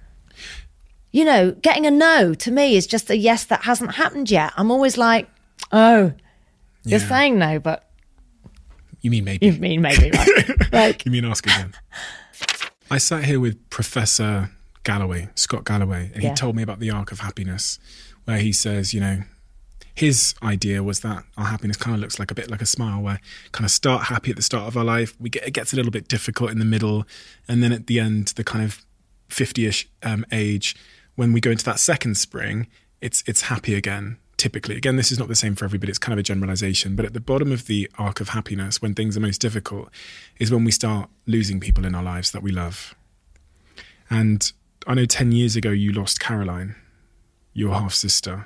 Getting a no to me is just a yes that hasn't happened yet. I'm always like, oh, you're saying no, but... You mean maybe. You mean maybe, right? Like, you mean ask again. I sat here with Professor Galloway, Scott Galloway, and he told me about the arc of happiness, where he says, his idea was that our happiness kind of looks like a bit like a smile, where kind of start happy at the start of our life, it gets a little bit difficult in the middle, and then at the end, the kind of 50-ish age, when we go into that second spring, it's happy again, typically. Again, this is not the same for everybody, it's kind of a generalization, but at the bottom of the arc of happiness, when things are most difficult, is when we start losing people in our lives that we love. And I know 10 years ago you lost Caroline, your half-sister.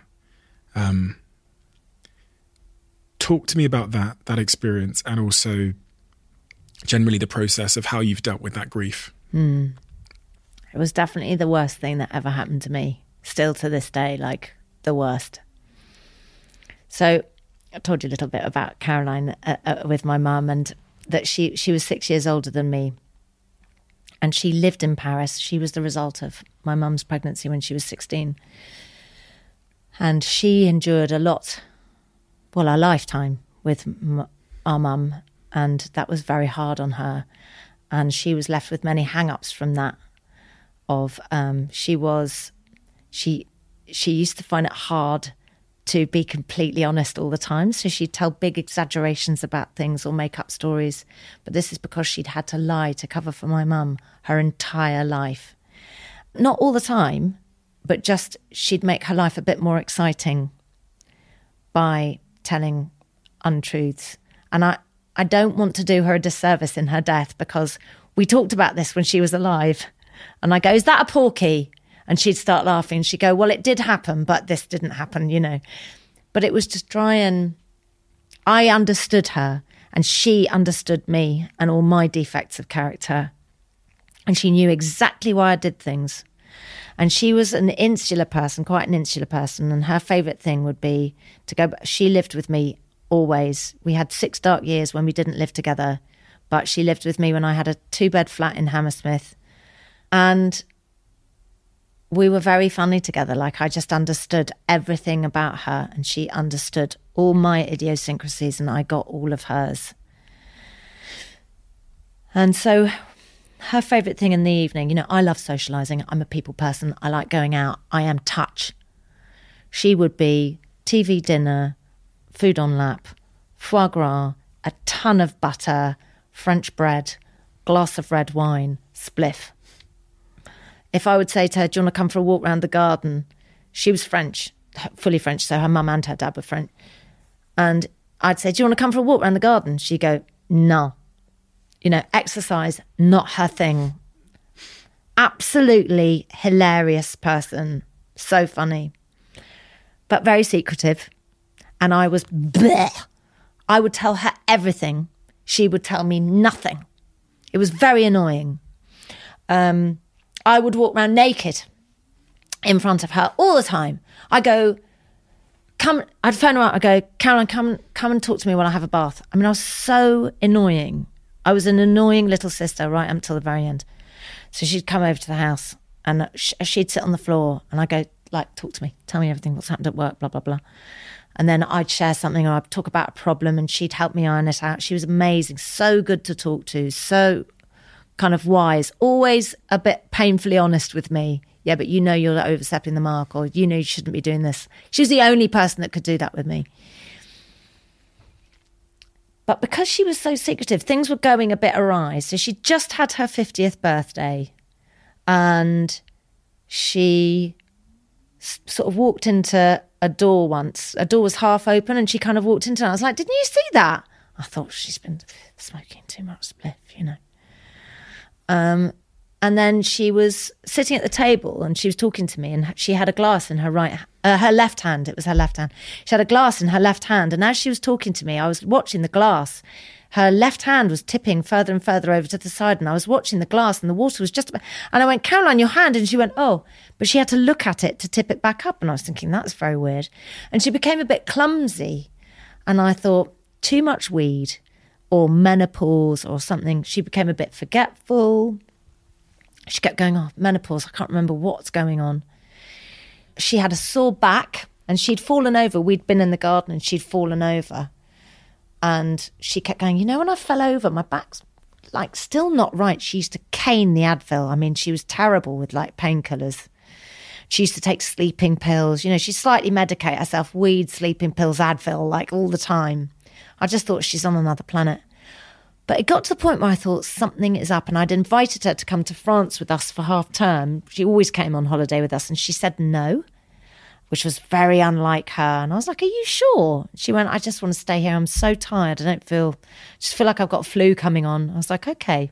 Talk to me about that experience, and also generally the process of how you've dealt with that grief. It was definitely the worst thing that ever happened to me. Still to this day, like the worst. So I told you a little bit about Caroline with my mum, and that she was 6 years older than me. And she lived in Paris. She was the result of my mum's pregnancy when she was 16. And she endured a lot, a lifetime with our mum. And that was very hard on her. And she was left with many hang-ups from that. She used to find it hard to be completely honest all the time. So she'd tell big exaggerations about things or make up stories. But this is because she'd had to lie to cover for my mum her entire life. Not all the time, but just she'd make her life a bit more exciting by telling untruths. And I don't want to do her a disservice in her death, because we talked about this when she was alive. And I go, is that a porky? And she'd start laughing. She'd go, well, it did happen, but this didn't happen, But it was to try and... I understood her, and she understood me and all my defects of character. And she knew exactly why I did things. And she was an insular person, quite an insular person, and her favourite thing would be to go... She lived with me always. We had 6 dark years when we didn't live together, but she lived with me when I had a 2-bed flat in Hammersmith. And we were very funny together. Like, I just understood everything about her, and she understood all my idiosyncrasies, and I got all of hers. And so her favourite thing in the evening, you know, I love socialising. I'm a people person. I like going out. I am touch. She would be TV dinner, food on lap, foie gras, a ton of butter, French bread, glass of red wine, spliff. If I would say to her, do you want to come for a walk around the garden? She was French, fully French, so her mum and her dad were French. And I'd say, do you want to come for a walk around the garden? She'd go, no. You know, exercise, not her thing. Absolutely hilarious person. So funny. But very secretive. And I was bleh. I would tell her everything. She would tell me nothing. It was very annoying. I would walk around naked in front of her all the time. I go, I'd phone her up. I go, Caroline, come and talk to me while I have a bath. I mean, I was so annoying. I was an annoying little sister right up until the very end. So she'd come over to the house and she'd sit on the floor and I go, like, talk to me. Tell me everything, what's happened at work, blah, blah, blah. And then I'd share something or I'd talk about a problem and she'd help me iron it out. She was amazing, so good to talk to, so kind of wise, always a bit painfully honest with me. Yeah, but you know you're overstepping the mark, or you know you shouldn't be doing this. She was the only person that could do that with me. But because she was so secretive, things were going a bit awry. So she just had her 50th birthday and she sort of walked into a door once. A door was half open and she kind of walked into it. I was like, didn't you see that? I thought she's been smoking too much spliff, you know. And then she was sitting at the table and she was talking to me and she had a glass in her her left hand. It was her left hand. She had a glass in her left hand. And as she was talking to me, I was watching the glass. Her left hand was tipping further and further over to the side. And I was watching the glass and the water was just about... And I went, Caroline, your hand. And she went, oh. But she had to look at it to tip it back up. And I was thinking, that's very weird. And she became a bit clumsy. And I thought, too much weed or menopause or something. She became a bit forgetful. She kept going, oh, menopause, I can't remember what's going on. She had a sore back and she'd fallen over. We'd been in the garden and she'd fallen over. And she kept going, you know, when I fell over, my back's like still not right. She used to cane the Advil. I mean, she was terrible with like painkillers. She used to take sleeping pills. You know, she slightly medicate herself, weed, sleeping pills, Advil, like all the time. I just thought she's on another planet. But it got to the point where I thought something is up, and I'd invited her to come to France with us for half term. She always came on holiday with us and she said no, which was very unlike her. And I was like, are you sure? She went, I just want to stay here. I'm so tired. I just feel like I've got flu coming on. I was like, okay.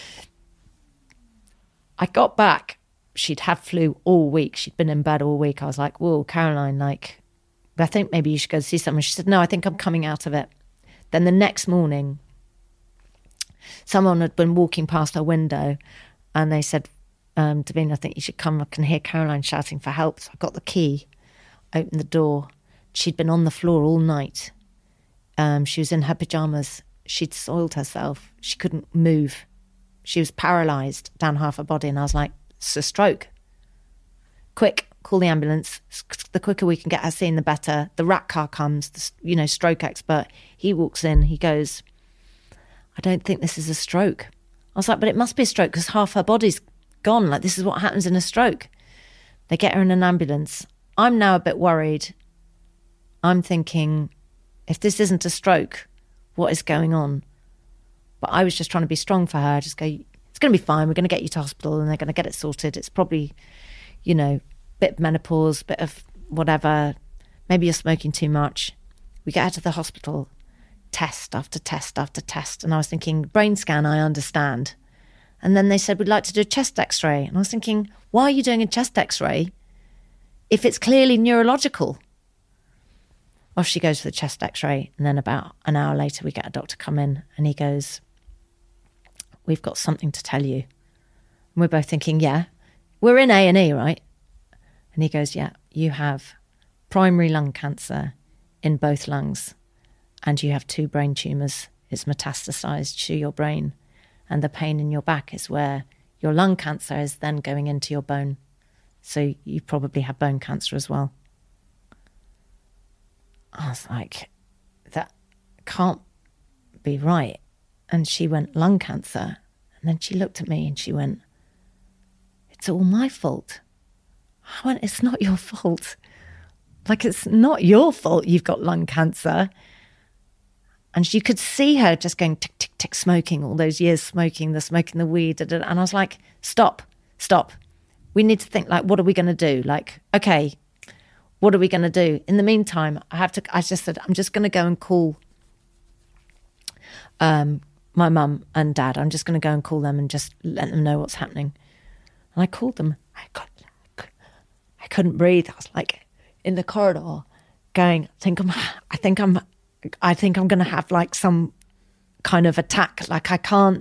I got back. She'd had flu all week. She'd been in bed all week. I was like, whoa, Caroline, like, I think maybe you should go see someone. She said, no, I think I'm coming out of it. Then the next morning, someone had been walking past her window and they said, Davina, I think you should come. I can hear Caroline shouting for help. So I got the key, opened the door. She'd been on the floor all night. She was in her pyjamas. She'd soiled herself. She couldn't move. She was paralysed down half her body. And I was like, it's a stroke. Quick, call the ambulance. The quicker we can get her seen, the better. The rat car comes, the stroke expert. He walks in. He goes, I don't think this is a stroke. I was like, but it must be a stroke because half her body's gone. Like, this is what happens in a stroke. They get her in an ambulance. I'm now a bit worried. I'm thinking, if this isn't a stroke, what is going on? But I was just trying to be strong for her. Just go, it's going to be fine. We're going to get you to hospital and they're going to get it sorted. It's probably, bit of menopause, bit of whatever. Maybe you're smoking too much. We get her to the hospital. Test after test after test. And I was thinking, brain scan, I understand. And then they said, we'd like to do a chest x-ray. And I was thinking, why are you doing a chest x-ray if it's clearly neurological? Off she goes for the chest x-ray. And then about an hour later, we get a doctor come in and he goes, we've got something to tell you. And we're both thinking, yeah, we're in A&E, right? And he goes, yeah, you have primary lung cancer in both lungs. And you have 2 brain tumours. It's metastasised to your brain. And the pain in your back is where your lung cancer is then going into your bone. So you probably have bone cancer as well. I was like, that can't be right. And she went, lung cancer? And then she looked at me and she went, "It's all my fault." I went, "It's not your fault. Like, it's not your fault you've got lung cancer." And you could see her just going tick, tick, tick, smoking, all those years smoking the weed. And I was like, stop. We need to think, like, what are we going to do? Like, okay, what are we going to do? In the meantime, I just said, I'm just going to go and call my mum and dad. I'm just going to go and call them and just let them know what's happening. And I called them. I couldn't breathe. I was like in the corridor going, I think I'm going to have like some kind of attack. Like I can't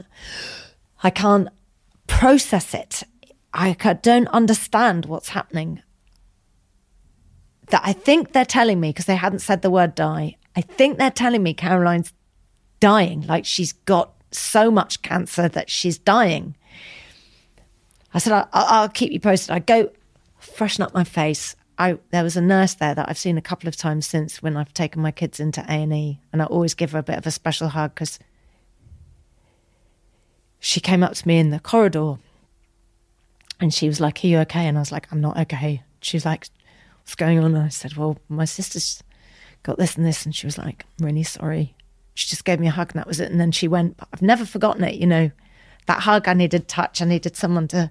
process it. I don't understand what's happening. That I think they're telling me, because they hadn't said the word die, I think they're telling me Caroline's dying. Like she's got so much cancer that she's dying. I said, I'll keep you posted. I go freshen up my face. There was a nurse there that I've seen a couple of times since when I've taken my kids into A&E, and I always give her a bit of a special hug because she came up to me in the corridor and she was like, "Are you okay?" And I was like, "I'm not okay." She's like, "What's going on?" And I said, "Well, my sister's got this and this." And she was like, "I'm really sorry." She just gave me a hug and that was it. And then she went, but I've never forgotten it, you know, that hug. I needed touch. I needed someone to...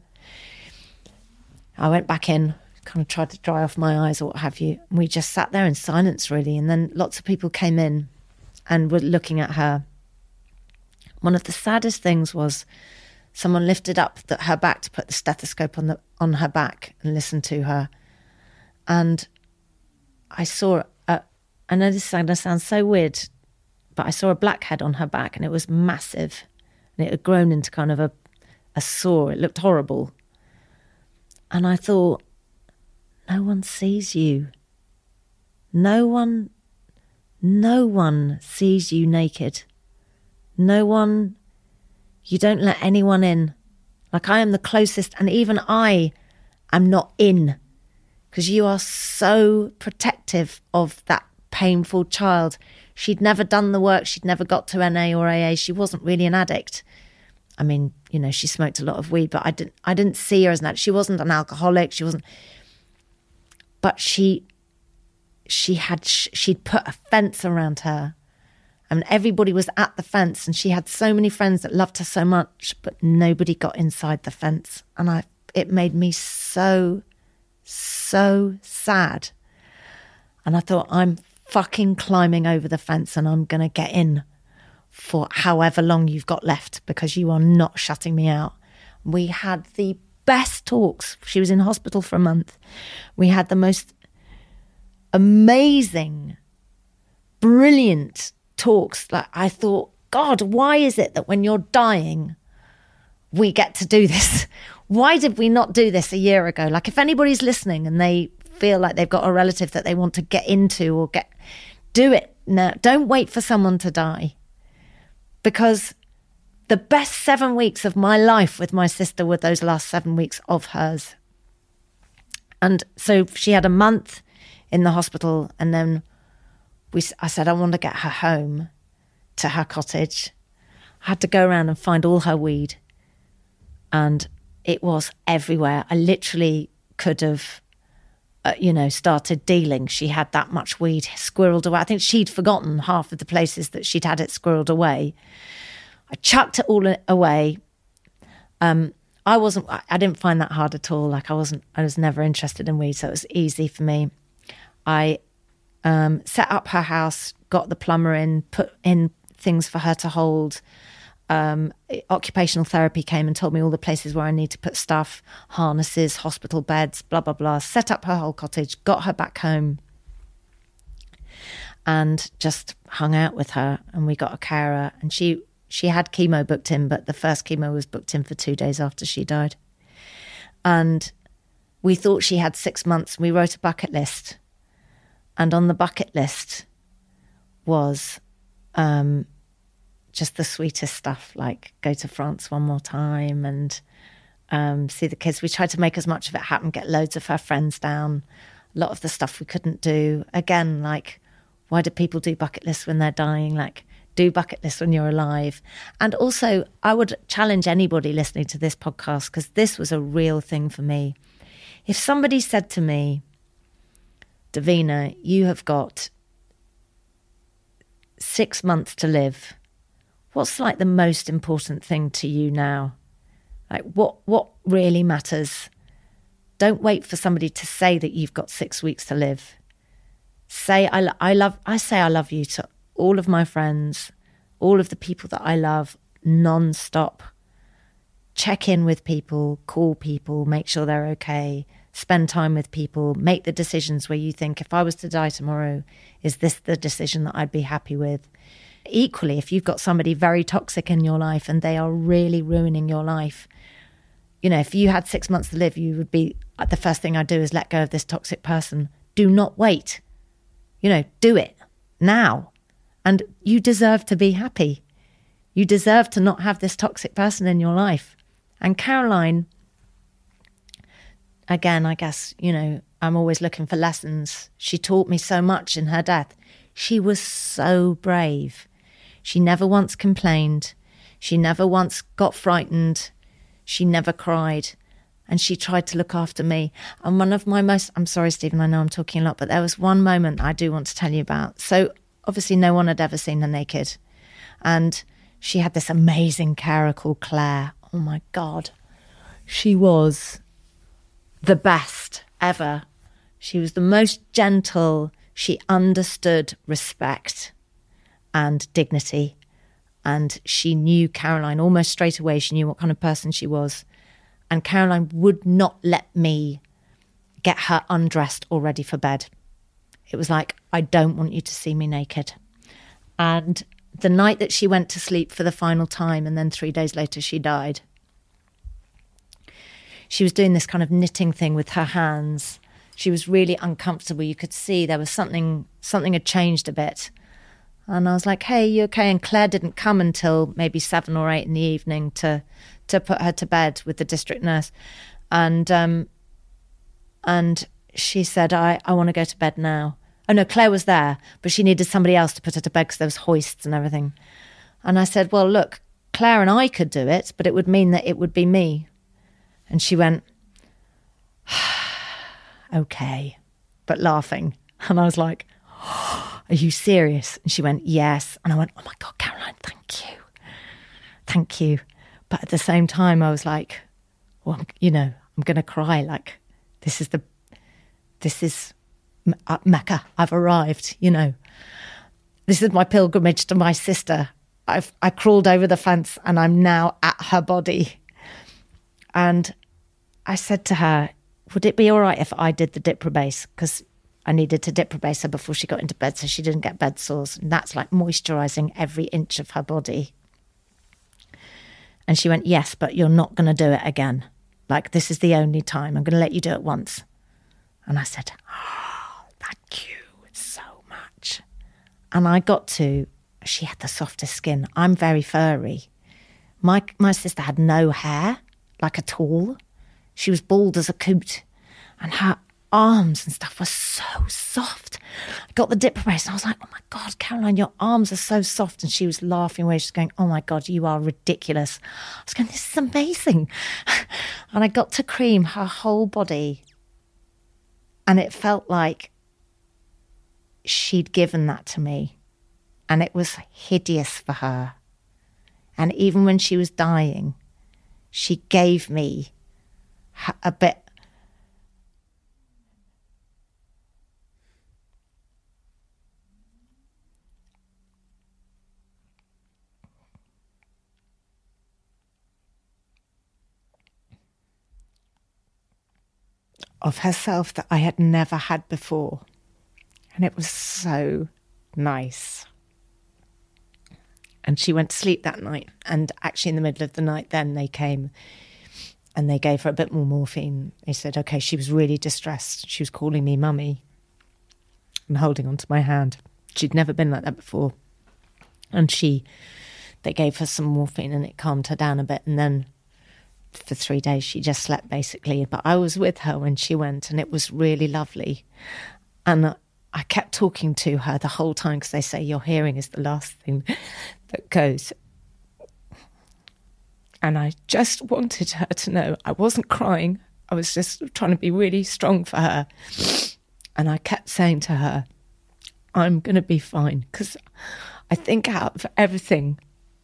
I went back in, kind of tried to dry off my eyes or what have you. And we just sat there in silence, really. And then lots of people came in and were looking at her. One of the saddest things was someone lifted up her back to put the stethoscope on her back and listen to her. And I saw, I know this is going to sound so weird, but I saw a blackhead on her back and it was massive. And it had grown into kind of a sore. It looked horrible. And I thought, no one sees you. No one sees you naked. You don't let anyone in. Like I am the closest, and even I am not in, because you are so protective of that painful child. She'd never done the work. She'd never got to NA or AA. She wasn't really an addict. I mean, you know, she smoked a lot of weed, but I didn't see her as an addict. She wasn't an alcoholic. She wasn't. But she'd put a fence around her, and everybody was at the fence, and she had so many friends that loved her so much, but nobody got inside the fence. And it made me so sad. And I thought, I'm fucking climbing over the fence and I'm going to get in for however long you've got left, because you are not shutting me out. We had the best talks. She was in hospital for a month. We had the most amazing, brilliant talks. Like I thought, God, why is it that when you're dying, we get to do this? Why did we not do this a year ago? Like if anybody's listening and they feel like they've got a relative that they want to get into or do it now. Don't wait for someone to die. Because the best 7 weeks of my life with my sister were those last 7 weeks of hers. And so she had a month in the hospital, and then I said, I want to get her home to her cottage. I had to go around and find all her weed, and it was everywhere. I literally could have, started dealing. She had that much weed squirreled away. I think she'd forgotten half of the places that she'd had it squirreled away. I chucked it all away. I didn't find that hard at all. Like I was never interested in weed, so it was easy for me. I set up her house, got the plumber in, put in things for her to hold. Occupational therapy came and told me all the places where I need to put stuff, harnesses, hospital beds, blah, blah, blah. Set up her whole cottage, got her back home, and just hung out with her. And we got a carer, and she had chemo booked in, but the first chemo was booked in for 2 days after she died. And we thought she had 6 months. We wrote a bucket list. And on the bucket list was just the sweetest stuff, like go to France one more time and see the kids. We tried to make as much of it happen, get loads of her friends down. A lot of the stuff we couldn't do. Again, like, why do people do bucket lists when they're dying? Like, Do bucket lists when you're alive. And also, I would challenge anybody listening to this podcast, because this was a real thing for me. If somebody said to me, Davina, you have got 6 months to live, what's like the most important thing to you now? Like what really matters? Don't wait for somebody to say that you've got 6 weeks to live. Say I love you to all of my friends, all of the people that I love, non-stop. Check in with people, call people, make sure they're okay, spend time with people, make the decisions where you think, if I was to die tomorrow, is this the decision that I'd be happy with? Equally, if you've got somebody very toxic in your life and they are really ruining your life, you know, if you had 6 months to live, you would be, the first thing I'd do is let go of this toxic person. Do not wait. You know, do it now. And you deserve to be happy. You deserve to not have this toxic person in your life. And Caroline, again, I guess, you know, I'm always looking for lessons. She taught me so much in her death. She was so brave. She never once complained. She never once got frightened. She never cried. And she tried to look after me. And one of my most, I'm sorry, Stephen, I know I'm talking a lot, but there was one moment I do want to tell you about. So obviously no one had ever seen her naked. And she had this amazing carer called Claire. Oh my God. She was the best ever. She was the most gentle. She understood respect and dignity. And she knew Caroline almost straight away. She knew what kind of person she was. And Caroline would not let me get her undressed or ready for bed. It was like, I don't want you to see me naked. And the night that she went to sleep for the final time, and then 3 days later she died, she was doing this kind of knitting thing with her hands. She was really uncomfortable. You could see there was something had changed a bit. And I was like, hey, you okay? And Claire didn't come until maybe 7 or 8 in the evening to put her to bed with the district nurse. And she said, I want to go to bed now. Oh no, Claire was there, but she needed somebody else to put her to bed because there was hoists and everything. And I said, well, look, Claire and I could do it, but it would mean that it would be me. And she went, okay, but laughing. And I was like, are you serious? And she went, yes. And I went, oh my God, Caroline, thank you. Thank you. But at the same time, I was like, well, you know, I'm going to cry. Like, this is Mecca. I've arrived, you know. This is my pilgrimage to my sister. I crawled over the fence and I'm now at her body. And I said to her, would it be all right if I did the Diprobase? Because I needed to Diprobase her before she got into bed so she didn't get bed sores. And that's like moisturising every inch of her body. And she went, yes, but you're not going to do it again. Like, this is the only time. I'm going to let you do it once. And I said, oh, thank you so much. And I got to, she had the softest skin. I'm very furry. My sister had no hair, like at all. She was bald as a coot. And her arms and stuff were so soft. I got the Diprobase and I was like, oh my God, Caroline, your arms are so soft. And she was laughing away. She's going, oh my God, you are ridiculous. I was going, this is amazing. And I got to cream her whole body. And it felt like she'd given that to me. And it was hideous for her. And even when she was dying, she gave me a bit of herself that I had never had before. And it was so nice. And she went to sleep that night. And actually in the middle of the night then they came and they gave her a bit more morphine. They said, okay, she was really distressed. She was calling me mummy and holding onto my hand. She'd never been like that before. And they gave her some morphine and it calmed her down a bit. And then for 3 days she just slept basically. But I was with her when she went and it was really lovely. And I kept talking to her the whole time because they say your hearing is the last thing that goes. And I just wanted her to know I wasn't crying. I was just trying to be really strong for her. And I kept saying to her, I'm going to be fine. Because I think out of everything,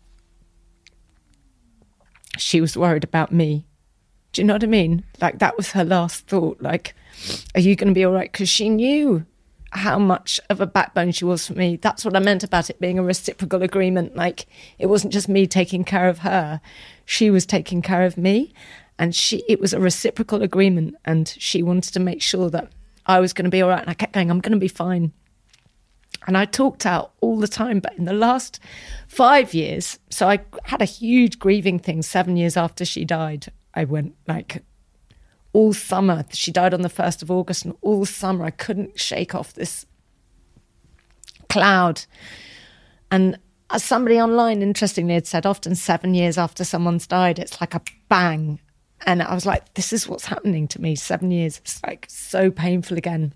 she was worried about me. Do you know what I mean? Like, that was her last thought. Like, are you going to be all right? Because she knew how much of a backbone she was for me. That's what I meant about it being a reciprocal agreement. Like, it wasn't just me taking care of her. She was taking care of me. And it was a reciprocal agreement. And she wanted to make sure that I was going to be all right. And I kept going, I'm going to be fine. And I talked out all the time. But in the last 5 years, so I had a huge grieving thing 7 years after she died. I went like all summer. She died on the 1st of August, and all summer I couldn't shake off this cloud. And as somebody online, interestingly, had said, often 7 years after someone's died, it's like a bang. And I was like, this is what's happening to me. 7 years. It's like so painful again.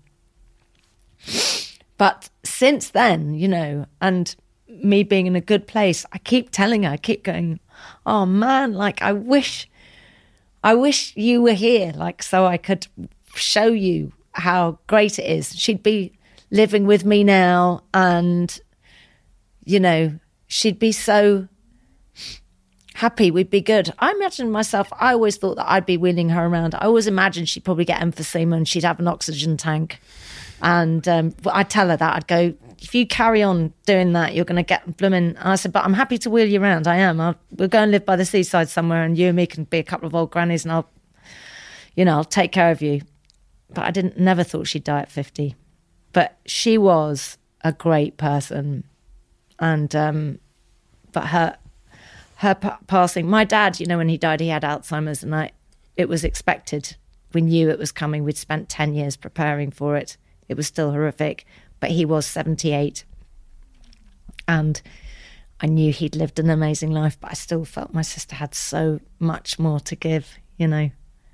But since then, you know, and me being in a good place, I keep telling her, I keep going, oh man, like I wish you were here, like, so I could show you how great it is. She'd be living with me now, and, you know, she'd be so happy. We'd be good. I imagine myself, I always thought that I'd be wheeling her around. I always imagined she'd probably get emphysema and she'd have an oxygen tank. And I'd tell her that. I'd go, if you carry on doing that, you're going to get blooming. I said, but I'm happy to wheel you around. I am. We'll go and live by the seaside somewhere, and you and me can be a couple of old grannies, and I'll take care of you. But I never thought she'd die at 50. But she was a great person. And, but her passing, my dad, you know, when he died, he had Alzheimer's, and it was expected. We knew it was coming. We'd spent 10 years preparing for it. It was still horrific, but he was 78. And I knew he'd lived an amazing life, but I still felt my sister had so much more to give, you know.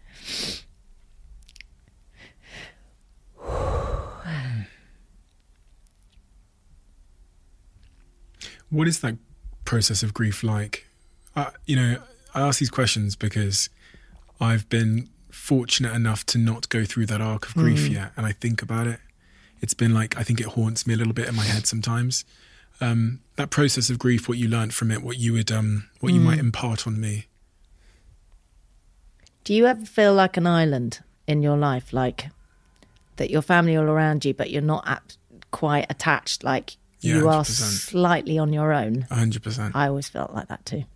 What is that process of grief like? You know, I ask these questions because I've been fortunate enough to not go through that arc of grief yet, and I think about it. It's been like, I think it haunts me a little bit in my head sometimes. That process of grief, what you learned from it, what you would, what you might impart on me. Do you ever feel like an island in your life, like that your family are all around you, but you're not quite attached, like you 100%. are slightly on your own? 100%. I always felt like that too.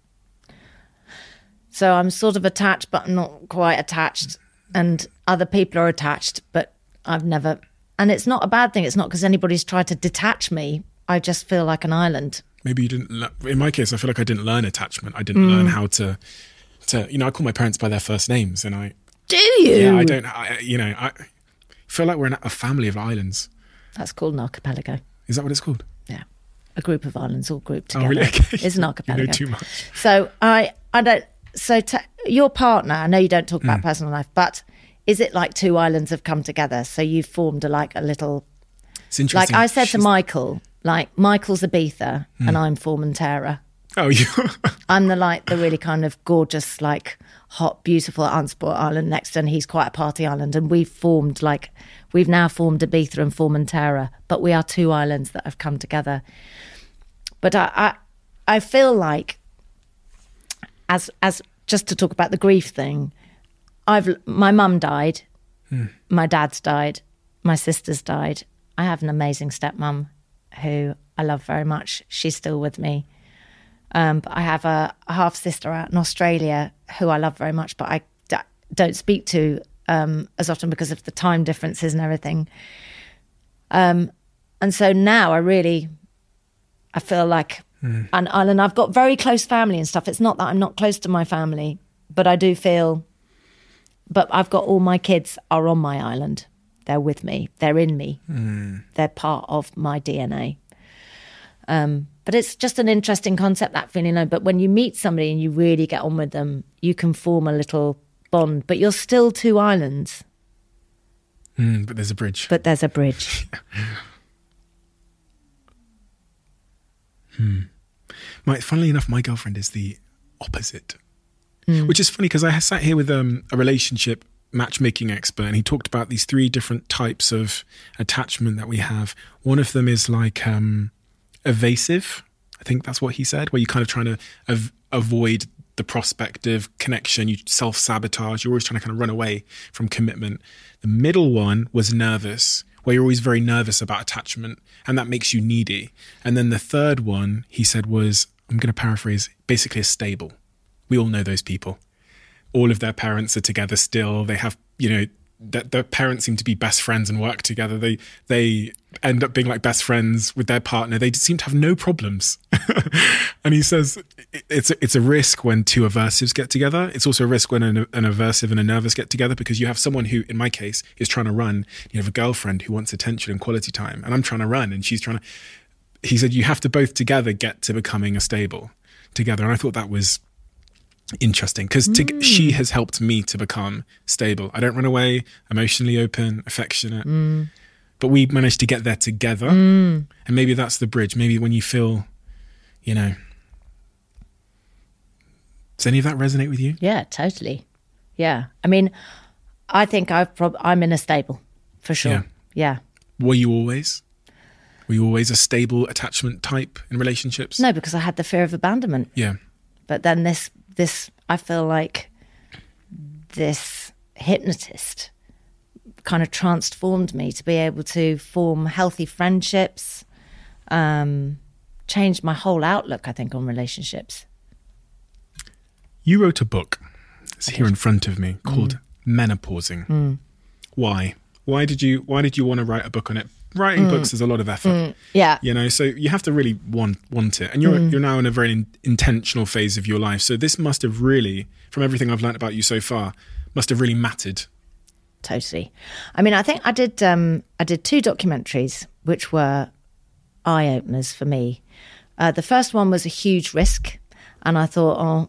So I'm sort of attached, but I'm not quite attached. And other people are attached, but I've never... And it's not a bad thing. It's not because anybody's tried to detach me. I just feel like an island. Maybe you didn't... In my case, I feel like I didn't learn attachment. I didn't learn how to... You know, I call my parents by their first names, and I... Do you? Yeah, I don't... I feel like we're in a family of islands. That's called an archipelago. Is that what it's called? Yeah. A group of islands all grouped together. Oh, really? Okay. It's an archipelago. You know too much. So I don't... So your partner, I know you don't talk about personal life, but is it like two islands have come together? So you've formed a little... It's interesting. Like I said to Michael, like Michael's Ibiza and I'm Formentera. Oh, you... I'm the really kind of gorgeous, like hot, beautiful, unspoiled island next to, and he's quite a party island. And we've now formed Ibiza and Formentera, but we are two islands that have come together. But I feel like, as just to talk about the grief thing, my mum died, my dad's died, my sister's died. I have an amazing stepmum who I love very much. She's still with me. But I have a half sister out in Australia who I love very much, but I don't speak to as often because of the time differences and everything. And so now I feel like an island. I've got very close family and stuff. It's not that I'm not close to my family, but I do feel, but I've got all my kids are on my island. They're with me. They're in me. They're part of my DNA. But it's just an interesting concept, that feeling. But when you meet somebody and you really get on with them, you can form a little bond. But you're still two islands. But there's a bridge. But there's a bridge. Funnily enough, my girlfriend is the opposite, which is funny because I sat here with a relationship matchmaking expert, and he talked about these 3 different types of attachment that we have. One of them is like evasive. I think that's what he said, where you're kind of trying to avoid the prospect of connection. You self-sabotage. You're always trying to kind of run away from commitment. The middle one was nervous, where you're always very nervous about attachment, and that makes you needy. And then the third one, he said, was, I'm going to paraphrase, basically a stable. We all know those people. All of their parents are together still. They have, their parents seem to be best friends and work together. They end up being like best friends with their partner. They seem to have no problems. And he says it's a risk when 2 aversives get together. It's also a risk when an aversive and a nervous get together, because you have someone who, in my case, is trying to run. You have a girlfriend who wants attention and quality time, and I'm trying to run, and she's trying to. He said you have to both together get to becoming a stable together, and I thought that was interesting, because she has helped me to become stable. I don't run away, emotionally open, affectionate, but we managed to get there together. And maybe that's the bridge. Maybe when you feel, does any of that resonate with you? Yeah, totally. Yeah. I mean, I think I'm in a stable for sure. Yeah. Were you always a stable attachment type in relationships? No, because I had the fear of abandonment. Yeah. But then this I feel like this hypnotist kind of transformed me to be able to form healthy friendships, changed my whole outlook, I think, on relationships. You wrote a book, it's here in front of me, called Menopausing. Why? Why did you want to write a book on it? Writing books is a lot of effort. Yeah. So you have to really want it. And you're now in a very intentional phase of your life. So this must have really, from everything I've learned about you so far, must have really mattered. Totally. I mean, I think I did 2 documentaries which were eye-openers for me. The first one was a huge risk, and I thought,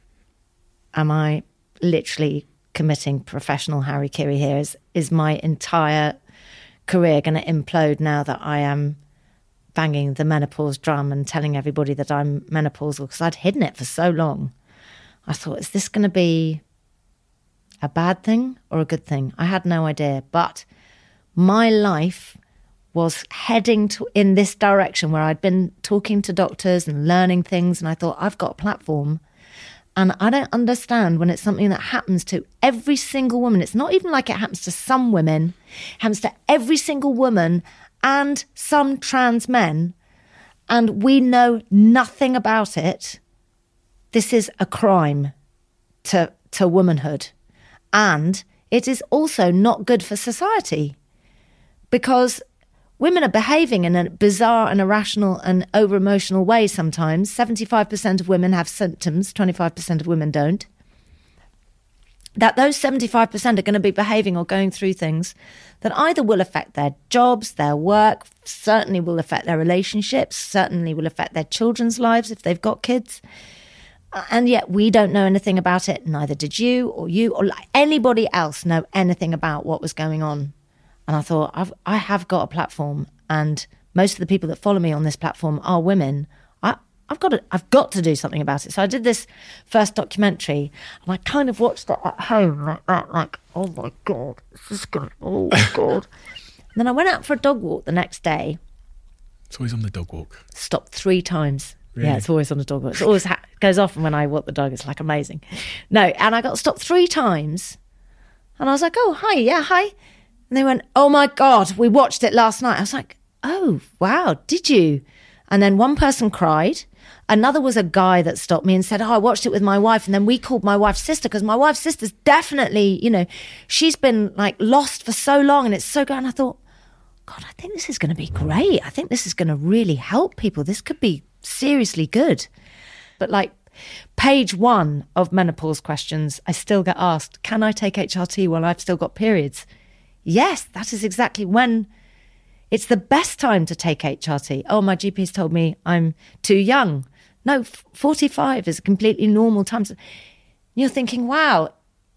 am I literally committing professional harikiri here? Is my entire career going to implode now that I am banging the menopause drum and telling everybody that I'm menopausal? Because I'd hidden it for so long. I thought, is this going to be a bad thing or a good thing? I had no idea. But my life was heading in this direction, where I'd been talking to doctors and learning things, and I thought, I've got a platform. And I don't understand when it's something that happens to every single woman. It's not even like it happens to some women. It happens to every single woman and some trans men. And we know nothing about it. This is a crime to womanhood. And it is also not good for society, because women are behaving in a bizarre and irrational and over-emotional way sometimes. 75% of women have symptoms, 25% of women don't. That those 75% are going to be behaving or going through things that either will affect their jobs, their work, certainly will affect their relationships, certainly will affect their children's lives if they've got kids. And yet we don't know anything about it. Neither did you or anybody else know anything about what was going on. And I thought, I have got a platform, and most of the people that follow me on this platform are women. I've got to do something about it. So I did this first documentary, and I kind of watched it at home like that, like, oh my God, this is going, oh my God. And then I went out for a dog walk the next day. It's always on the dog walk. Stopped 3 times. Really? Yeah, it's always on the dog walk. It always goes off when I walk the dog. It's like amazing. No, and I got stopped 3 times, and I was like, oh, hi, yeah, hi. And they went, oh my God, we watched it last night. I was like, oh, wow, did you? And then one person cried. Another was a guy that stopped me and said, oh, I watched it with my wife. And then we called my wife's sister, because my wife's sister's definitely, she's been like lost for so long, and it's so good. And I thought, God, I think this is going to be great. I think this is going to really help people. This could be seriously good. But like page 1 of menopause questions, I still get asked, can I take HRT while I've still got periods? Yes, that is exactly when it's the best time to take HRT. Oh, my GP's told me I'm too young. No, 45 is a completely normal time. You're thinking, wow,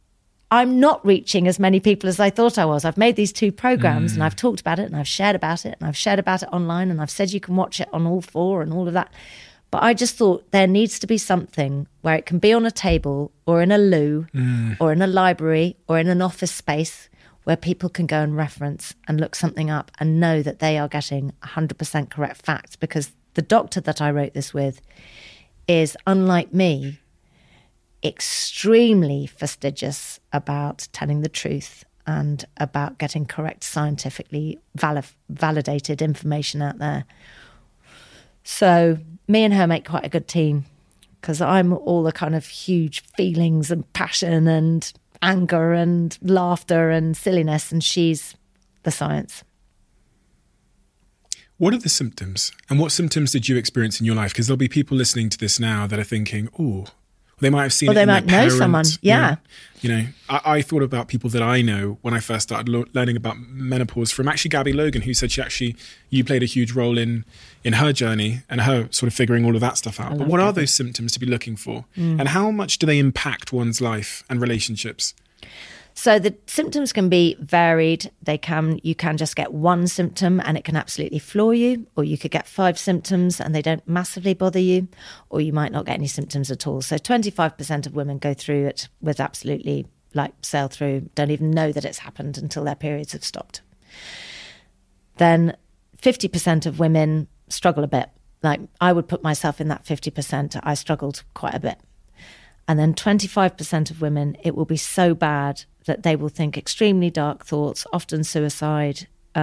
I'm not reaching as many people as I thought I was. I've made these 2 programs and I've talked about it and I've shared about it and I've shared about it online and I've said you can watch it on All 4 and all of that. But I just thought there needs to be something where it can be on a table or in a loo or in a library or in an office space where people can go and reference and look something up and know that they are getting 100% correct facts, because the doctor that I wrote this with is, unlike me, extremely fastidious about telling the truth and about getting correct, scientifically validated information out there. So me and her make quite a good team, because I'm all the kind of huge feelings and passion and anger and laughter and silliness, and she's the science. What are the symptoms? And what symptoms did you experience in your life? Because there'll be people listening to this now that are thinking, oh, they might have seen it in their parents. Or they might know someone, yeah. You know, I thought about people that I know when I first started learning about menopause from actually Gabby Logan, who said you played a huge role in her journey and her sort of figuring all of that stuff out. But what are those symptoms to be looking for? And how much do they impact one's life and relationships? So the symptoms can be varied. You can just get one symptom and it can absolutely floor you, or you could get 5 symptoms and they don't massively bother you, or you might not get any symptoms at all. So 25% of women go through it with absolutely sail through, don't even know that it's happened until their periods have stopped. Then 50% of women struggle a bit. I would put myself in that 50%. I struggled quite a bit. And then 25% of women, it will be so bad that they will think extremely dark thoughts, often suicide,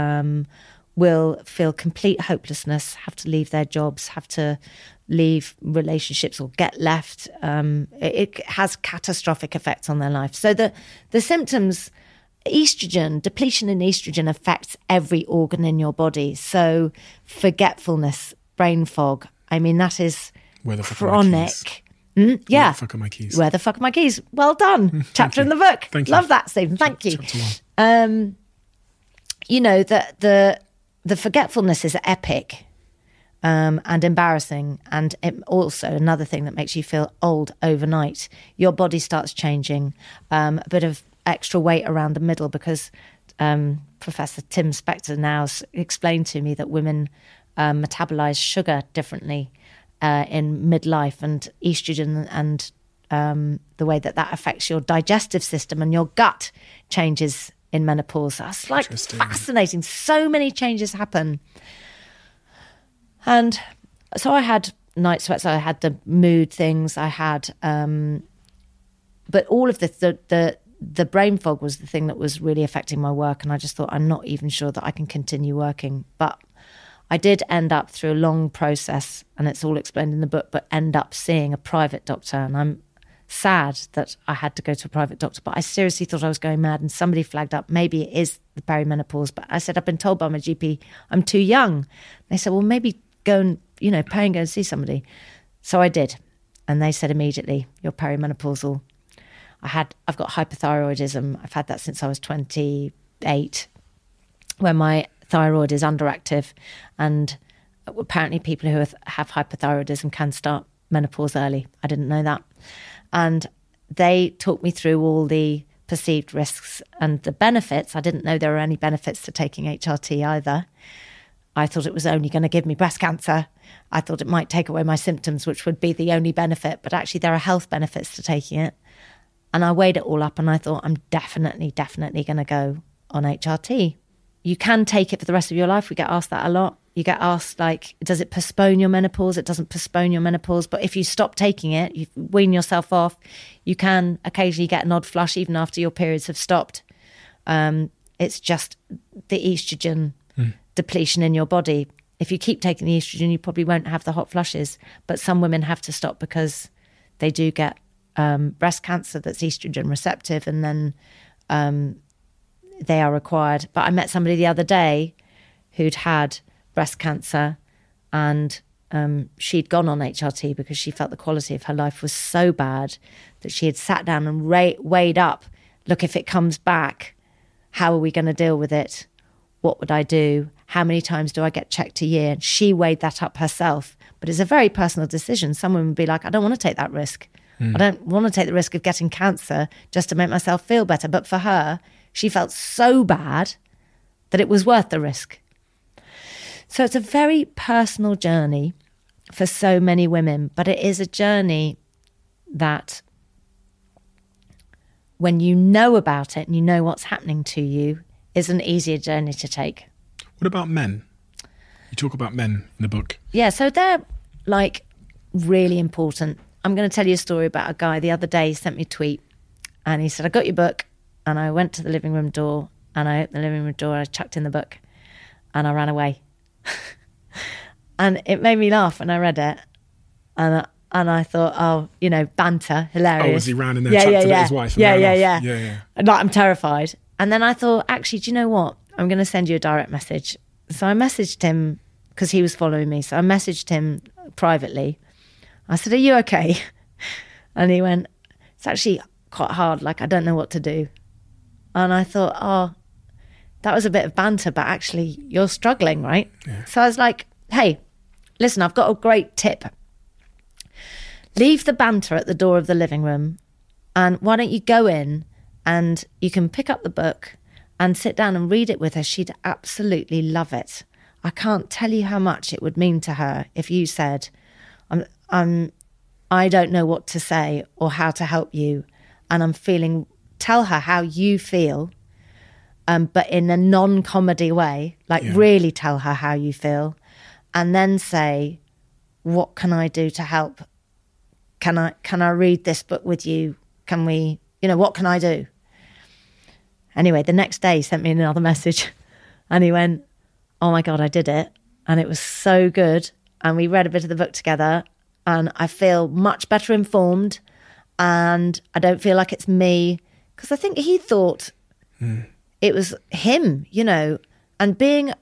will feel complete hopelessness, have to leave their jobs, have to leave relationships or get left. It has catastrophic effects on their life. So the symptoms, depletion in estrogen affects every organ in your body. So forgetfulness, brain fog, I mean, that is chronic. Yeah. Where the fuck are my keys? Where the fuck are my keys? Well done. Chapter in the book. Thank you. Love that, Stephen. Thank you. Chapter 1. You know, the forgetfulness is epic and embarrassing. And also another thing that makes you feel old overnight. Your body starts changing. A bit of extra weight around the middle, because Professor Tim Spector now explained to me that women metabolize sugar differently in midlife, and estrogen and the way that affects your digestive system and your gut changes in menopause. That's fascinating. So many changes happen. And so I had night sweats, I had the mood things, I had, but all of the brain fog was the thing that was really affecting my work. And I just thought, I'm not even sure that I can continue working. But I did end up, through a long process, and it's all explained in the book, but end up seeing a private doctor. And I'm sad that I had to go to a private doctor, but I seriously thought I was going mad. And somebody flagged up, maybe it is the perimenopause. But I said, I've been told by my GP I'm too young. They said, well, maybe go and, pay and go and see somebody. So I did. And they said immediately, you're perimenopausal. I've got hypothyroidism. I've had that since I was 28, where my thyroid is underactive, and apparently people who have hypothyroidism can start menopause early. I didn't know that. And they talked me through all the perceived risks and the benefits. I didn't know there were any benefits to taking HRT either. I thought it was only going to give me breast cancer. I thought it might take away my symptoms, which would be the only benefit, but actually there are health benefits to taking it. And I weighed it all up and I thought, I'm definitely going to go on HRT. You can take it for the rest of your life. We get asked that a lot. You get asked, does it postpone your menopause? It doesn't postpone your menopause. But if you stop taking it, you wean yourself off, you can occasionally get an odd flush even after your periods have stopped. It's just the estrogen depletion in your body. If you keep taking the estrogen, you probably won't have the hot flushes. But some women have to stop because they do get breast cancer that's estrogen receptive, and then they are required. But I met somebody the other day who'd had breast cancer, and she'd gone on HRT because she felt the quality of her life was so bad that she had sat down and weighed up, look, if it comes back, how are we going to deal with it? What would I do? How many times do I get checked a year? And she weighed that up herself. But it's a very personal decision. Someone would be like, I don't want to take that risk. I don't want to take the risk of getting cancer just to make myself feel better. But for her, she felt so bad that it was worth the risk. So it's a very personal journey for so many women, but it is a journey that when you know about it and you know what's happening to you, is an easier journey to take. What about men? You talk about men in the book. Yeah, so they're like really important. I'm going to tell you a story about a guy the other day. He sent me a tweet and he said, I got your book. And I went to the living room door and I opened the living room door. I chucked in the book and I ran away. And it made me laugh when I read it. And I thought, oh, you know, banter, hilarious. Oh, as he ran in there, chucked it at his wife. Yeah. Like, I'm terrified. And then I thought, actually, do you know what? I'm going to send you a direct message. So I messaged him because he was following me. So I messaged him privately. I said, are you okay? And he went, it's actually quite hard. Like, I don't know what to do. And I thought, oh, that was a bit of banter, but actually you're struggling, right? Yeah. So I was like, hey, listen, I've got a great tip. Leave the banter at the door of the living room. And why don't you go in and you can pick up the book and sit down and read it with her. She'd absolutely love it. I can't tell you how much it would mean to her if you said, I don't know what to say or how to help you. And I'm feeling, tell her how you feel, but in a non-comedy way, like really tell her how you feel. And then say, what can I do to help? Can I read this book with you? Can we, what can I do? Anyway, the next day he sent me another message and he went, oh my God, I did it. And it was so good. And we read a bit of the book together and I feel much better informed and I don't feel like it's me. Because I think he thought it was him, and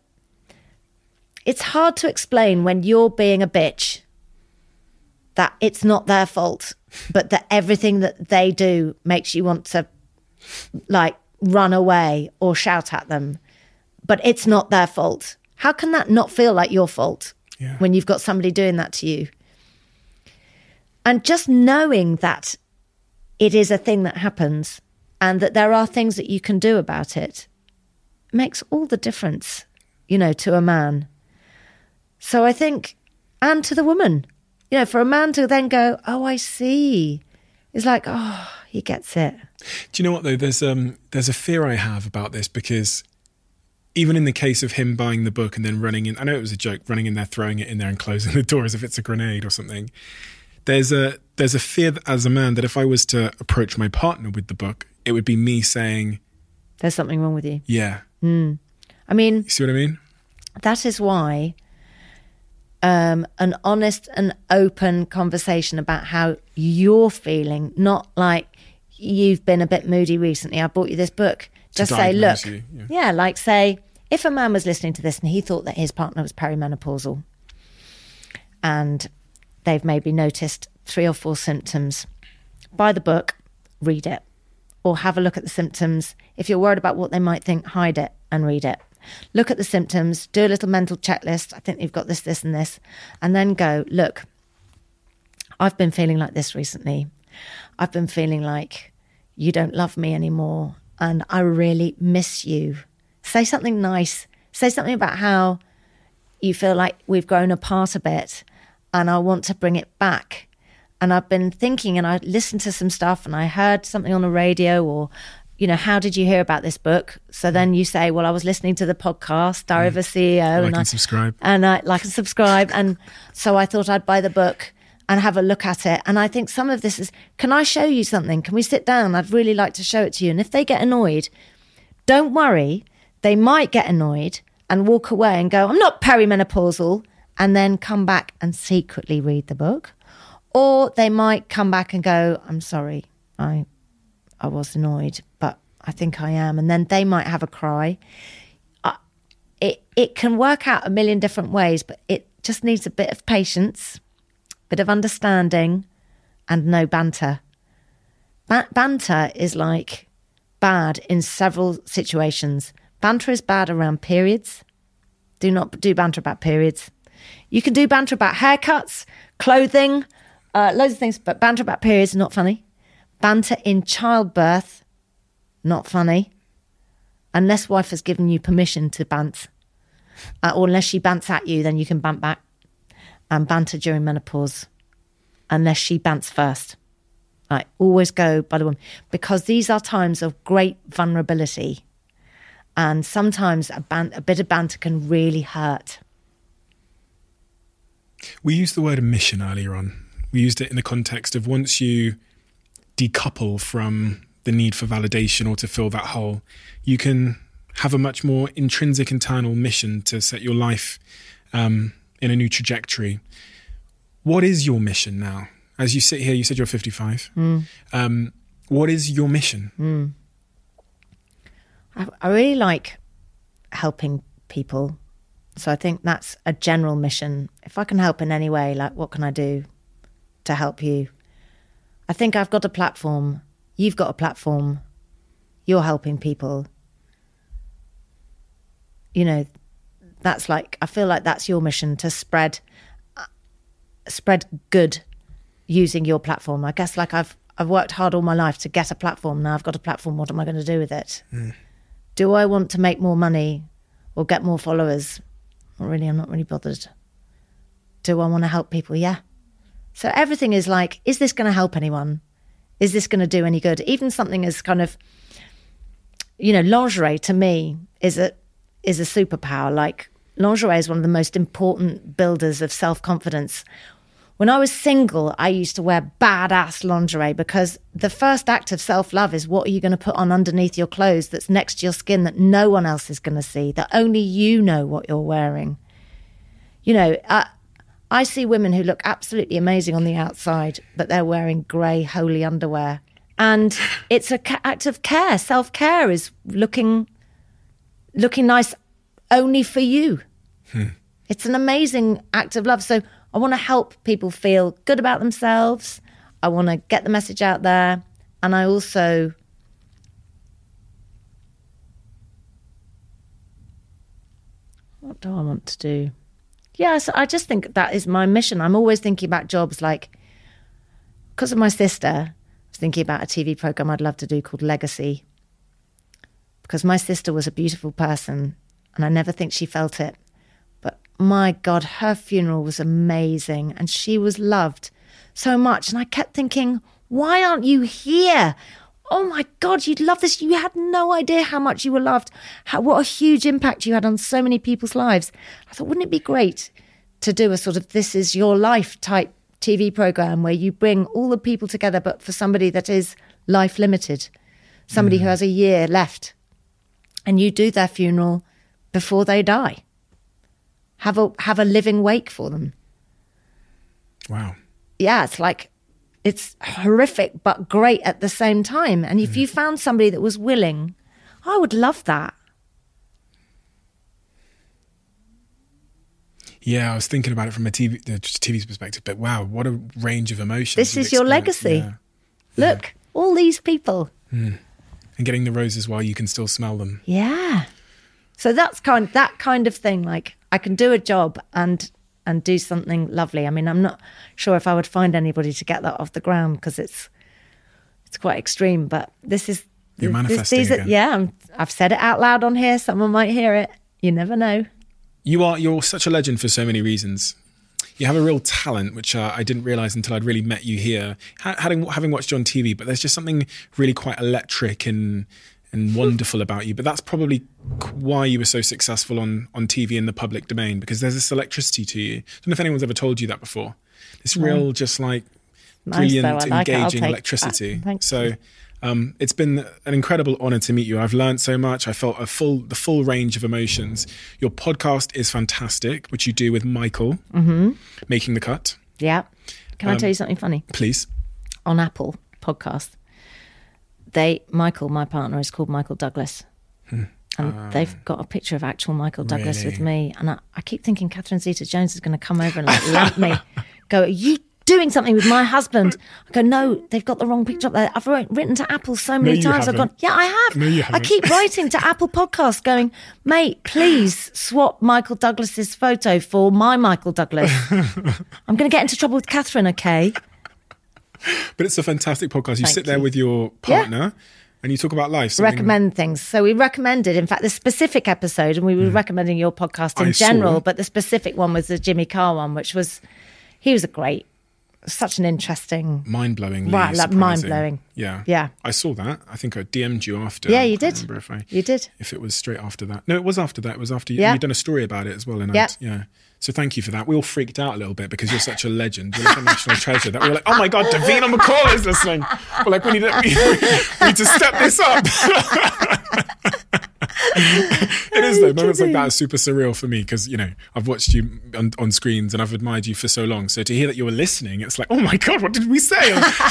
it's hard to explain when you're being a bitch that it's not their fault, but that everything that they do makes you want to like run away or shout at them, but it's not their fault. How can that not feel like your fault when you've got somebody doing that to you? And just knowing that it is a thing that happens and that there are things that you can do about it makes all the difference, to a man. So I think, and to the woman, for a man to then go, oh, I see. It's like, oh, he gets it. Do you know what, though? There's a fear I have about this because even in the case of him buying the book and then running in, I know it was a joke, running in there, throwing it in there and closing the door as if it's a grenade or something. There's a fear that, as a man, that if I was to approach my partner with the book, it would be me saying, there's something wrong with you. Yeah. I mean, you see what I mean? That is why an honest and open conversation about how you're feeling, not like you've been a bit moody recently, I bought you this book. Just say, look, like say, if a man was listening to this and he thought that his partner was perimenopausal and they've maybe noticed 3 or 4 symptoms, buy the book, read it, or have a look at the symptoms. If you're worried about what they might think, hide it and read it. Look at the symptoms, do a little mental checklist. I think you've got this, this, and this. And then go, look, I've been feeling like this recently. I've been feeling like you don't love me anymore and I really miss you. Say something nice. Say something about how you feel like we've grown apart a bit and I want to bring it back. And I've been thinking and I listened to some stuff and I heard something on the radio or, how did you hear about this book? So then you say, well, I was listening to the podcast, Diary of a CEO. And subscribe. And I like and subscribe. And so I thought I'd buy the book and have a look at it. And I think some of this is, can I show you something? Can we sit down? I'd really like to show it to you. And if they get annoyed, don't worry. They might get annoyed and walk away and go, I'm not perimenopausal, and then come back and secretly read the book. Or they might come back and go, I'm sorry, I was annoyed, but I think I am. And then they might have a cry. It can work out a million different ways, but it just needs a bit of patience, bit of understanding, and no banter. Banter is like bad in several situations. Banter is bad around periods. Do not do banter about periods. You can do banter about haircuts, clothing, Loads of things, but banter about periods, not funny. Banter in childbirth, not funny. Unless wife has given you permission to bant. Or unless she bants at you, then you can bant back. And banter during menopause. Unless she bants first. Right, always go by the woman. Because these are times of great vulnerability. And sometimes a bit of banter can really hurt. We used the word mission earlier on. We used it in the context of once you decouple from the need for validation or to fill that hole, you can have a much more intrinsic internal mission to set your life in a new trajectory. What is your mission now? As you sit here, you said you're 55. What is your mission? I really like helping people. So I think that's a general mission. If I can help in any way, like what can I do to help you? I think I've got a platform. You've got a platform. You're helping people. You know, that's like, I feel like that's your mission, to spread good using your platform. I guess like I've worked hard all my life to get a platform. Now I've got a platform. What am I going to do with it? Do I want to make more money or get more followers? Not really. I'm not really bothered. Do I want to help people? Yeah. So everything is like, is this going to help anyone? Is this going to do any good? Even something as kind of, you know, lingerie to me is a superpower. Like lingerie is one of the most important builders of self-confidence. When I was single, I used to wear badass lingerie because the first act of self-love is what are you going to put on underneath your clothes that's next to your skin that no one else is going to see, that only you know what you're wearing. You know, I see women who look absolutely amazing on the outside, but they're wearing grey, holy underwear. And it's an act of care. Self-care is looking nice only for you. It's an amazing act of love. So I want to help people feel good about themselves. I want to get the message out there. And I also what do I want to do? Yes, I just think that is my mission. I'm always thinking about jobs like, because of my sister, I was thinking about a TV program I'd love to do called Legacy. Because my sister was a beautiful person and I never think she felt it. But my God, her funeral was amazing and she was loved so much. And I kept thinking, why aren't you here? Oh my God, you'd love this. You had no idea how much you were loved, what a huge impact you had on so many people's lives. I thought, wouldn't it be great to do a sort of This Is Your Life type TV program where you bring all the people together, but for somebody that is life limited, somebody who has a year left, and you do their funeral before they die. Have a living wake for them. Wow. Yeah, it's horrific, but great at the same time. And if you found somebody that was willing, I would love that. Yeah, I was thinking about it from the TV's perspective, but wow, what a range of emotions. This is your legacy. Yeah. Look, all these people. And getting the roses while you can still smell them. Yeah. So that's that kind of thing. Like I can do a job and do something lovely. I mean, I'm not sure if I would find anybody to get that off the ground because it's quite extreme. But this is you're manifesting again. Yeah, I've said it out loud on here. Someone might hear it. You never know. You're such a legend for so many reasons. You have a real talent, which I didn't realise until I'd really met you here, having watched you on TV. But there's just something really quite electric and wonderful about you. But that's probably why you were so successful on TV in the public domain, because there's this electricity to you. I don't know if anyone's ever told you that before. This real, just like brilliant, engaging electricity. So it's been an incredible honour to meet you. I've learned so much. I felt the full range of emotions. Your podcast is fantastic, which you do with Michael, Making the Cut. Yeah. Can I tell you something funny? Please. On Apple Podcast, Michael, my partner, is called Michael Douglas. And they've got a picture of actual Michael Douglas with me. And I keep thinking Catherine Zeta-Jones is going to come over and lamp me. Go, are you doing something with my husband? I go, no, they've got the wrong picture up there. I've written to Apple so many times. I've gone, yeah, I have. No, you haven't. I keep writing to Apple Podcasts going, mate, please swap Michael Douglas's photo for my Michael Douglas. I'm going to get into trouble with Catherine, okay? But it's a fantastic podcast. You Thank sit there you. with your partner and you talk about life. Recommend things. So we recommended, in fact, the specific episode, and we were recommending your podcast in general, but the specific one was the Jimmy Carr one, he was such an interesting... Mind-blowing. Right, like mind-blowing. Yeah. I saw that. I think I DM'd you after. Yeah, you did. You did. If it was straight after that. No, it was after that. It was after you'd done a story about it as well. And yeah. So thank you for that. We all freaked out a little bit because you're such a legend. You're like a national treasure. That we were like, oh my God, Davina McCall is listening. We're like, we need to step this up. It is though. Moments like that are super surreal for me because, I've watched you on screens and I've admired you for so long. So to hear that you were listening, it's like, oh my God, what did we say?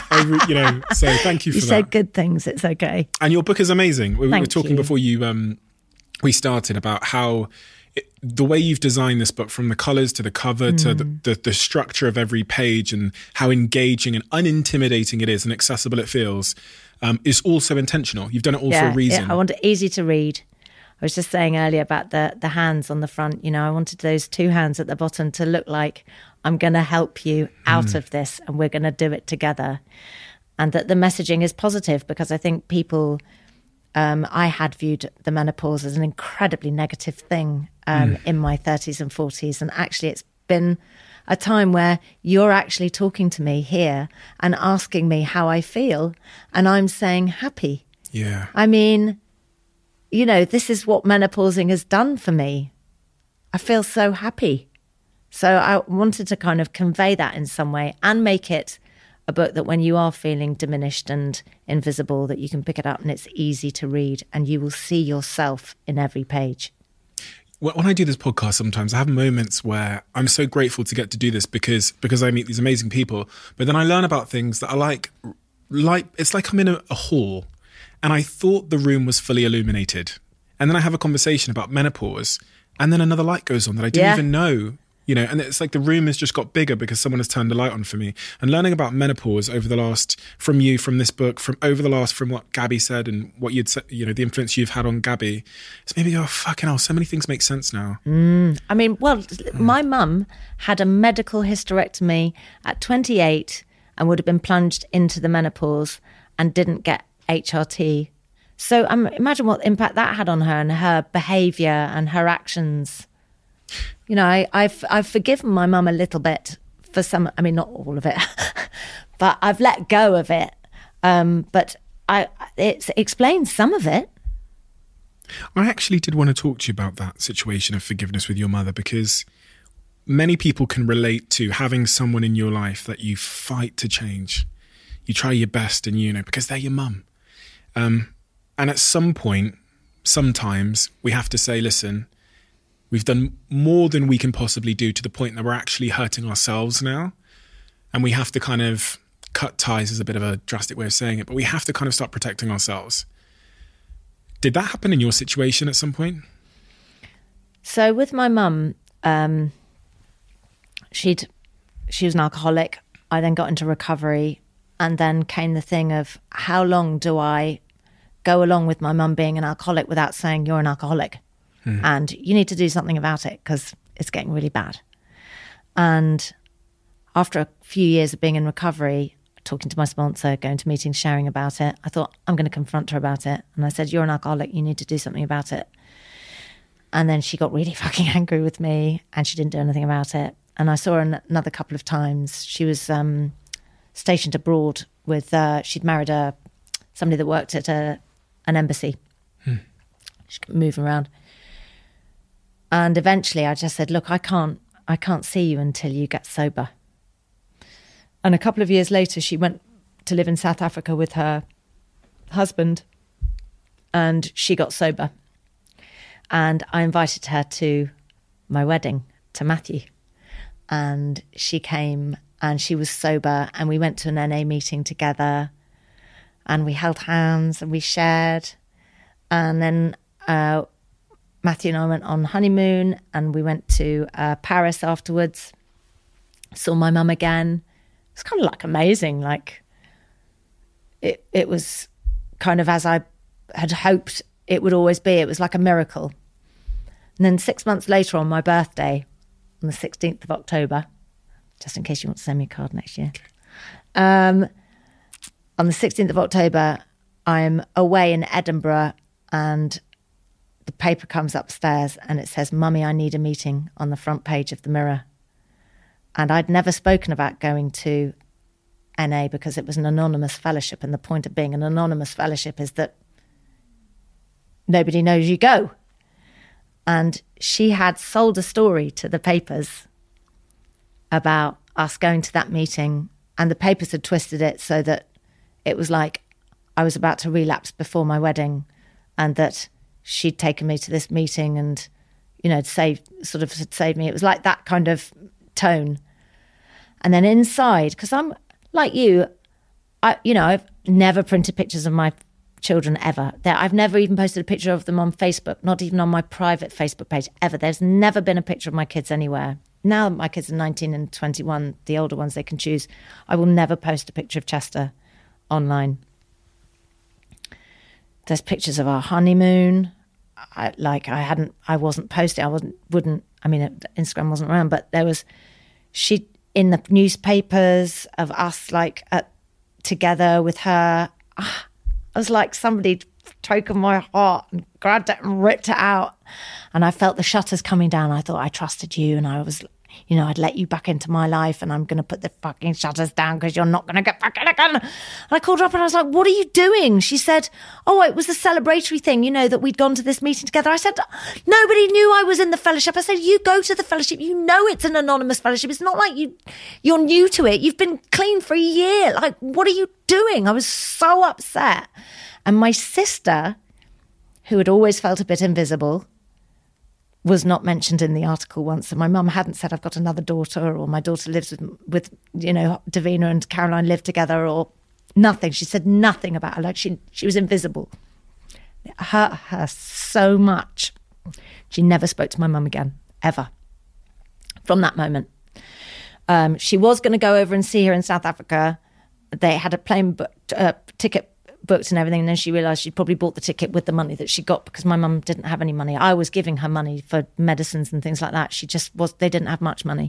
So thank you for that. You said good things. It's okay. And your book is amazing. We were talking you. before we started about how the way you've designed this book, from the colours to the cover to the structure of every page, and how engaging and unintimidating it is and accessible it feels, is also intentional. You've done it all for a reason. Yeah, I want it easy to read. I was just saying earlier about the hands on the front. I wanted those two hands at the bottom to look like I'm going to help you out of this and we're going to do it together. And that the messaging is positive, because I think people... I had viewed the menopause as an incredibly negative thing in my 30s and 40s. And actually, it's been a time where you're actually talking to me here and asking me how I feel. And I'm saying happy. Yeah. I mean, this is what menopausing has done for me. I feel so happy. So I wanted to kind of convey that in some way and make it a book that when you are feeling diminished and invisible, that you can pick it up and it's easy to read and you will see yourself in every page. When I do this podcast, sometimes I have moments where I'm so grateful to get to do this because I meet these amazing people, but then I learn about things that are like it's like I'm in a hall and I thought the room was fully illuminated. And then I have a conversation about menopause and then another light goes on that I didn't even know. And it's like the room has just got bigger because someone has turned a light on for me. And learning about menopause from this book, from what Gabby said and what you'd said, the influence you've had on Gabby, it's maybe, oh, fucking hell, so many things make sense now. I mean, my mum had a medical hysterectomy at 28 and would have been plunged into the menopause and didn't get HRT. So imagine what impact that had on her and her behaviour and her actions. I've forgiven my mum a little bit for some, I mean, not all of it, but I've let go of it. But it explains some of it. I actually did want to talk to you about that situation of forgiveness with your mother, because many people can relate to having someone in your life that you fight to change. You try your best and, because they're your mum. And at some point, sometimes we have to say, listen, we've done more than we can possibly do to the point that we're actually hurting ourselves now. And we have to kind of cut ties, is a bit of a drastic way of saying it, but we have to kind of start protecting ourselves. Did that happen in your situation at some point? So with my mum, she was an alcoholic. I then got into recovery, and then came the thing of, how long do I go along with my mum being an alcoholic without saying you're an alcoholic? And you need to do something about it because it's getting really bad. And after a few years of being in recovery, talking to my sponsor, going to meetings, sharing about it, I thought, I'm going to confront her about it. And I said, you're an alcoholic, you need to do something about it. And then she got really fucking angry with me and she didn't do anything about it. And I saw her another couple of times. She was stationed abroad with, she'd married somebody that worked at an embassy. She could move around. And eventually I just said, look, I can't see you until you get sober. And a couple of years later, she went to live in South Africa with her husband and she got sober. And I invited her to my wedding, to Matthew. And she came and she was sober and we went to an NA meeting together and we held hands and we shared. And then Matthew and I went on honeymoon and we went to Paris afterwards, saw my mum again. It's kind of like amazing. Like it was kind of as I had hoped it would always be. It was like a miracle. And then 6 months later on my birthday, on the 16th of October, just in case you want to send me a card next year, On the 16th of October, I'm away in Edinburgh, and the paper comes upstairs and it says, "Mummy, I need a meeting," on the front page of the Mirror. And I'd never spoken about going to NA because it was an anonymous fellowship. And the point of being an anonymous fellowship is that nobody knows you go. And she had sold a story to the papers about us going to that meeting. And the papers had twisted it so that it was like I was about to relapse before my wedding, and that she'd taken me to this meeting and, you know, had saved me. It was like that kind of tone. And then inside, because I'm like you, I've never printed pictures of my children ever. I've never even posted a picture of them on Facebook, not even on my private Facebook page ever. There's never been a picture of my kids anywhere. Now my kids are 19 and 21, the older ones, they can choose. I will never post a picture of Chester online. There's pictures of our honeymoon. Instagram wasn't around, but there was, she in the newspapers of us together with her. I was like somebody taken my heart and grabbed it and ripped it out. And I felt the shutters coming down. I thought, I trusted you, and I was, I'd let you back into my life, and I'm going to put the fucking shutters down because you're not going to get back in again. And I called her up and I was like, "What are you doing?" She said, "Oh, it was a celebratory thing, that we'd gone to this meeting together." I said, "Nobody knew I was in the fellowship." I said, "You go to the fellowship, it's an anonymous fellowship. It's not like you're new to it. You've been clean for a year. Like, what are you doing?" I was so upset. And my sister, who had always felt a bit invisible, was not mentioned in the article once. And my mum hadn't said, "I've got another daughter," or "My daughter lives with Davina and Caroline live together," or nothing. She said nothing about her. Like she was invisible. It hurt her so much. She never spoke to my mum again, ever. From that moment. She was going to go over and see her in South Africa. They had a plane ticket booked and everything, and then she realised she'd probably bought the ticket with the money that she got, because my mum didn't have any money. I was giving her money for medicines and things like that. They didn't have much money.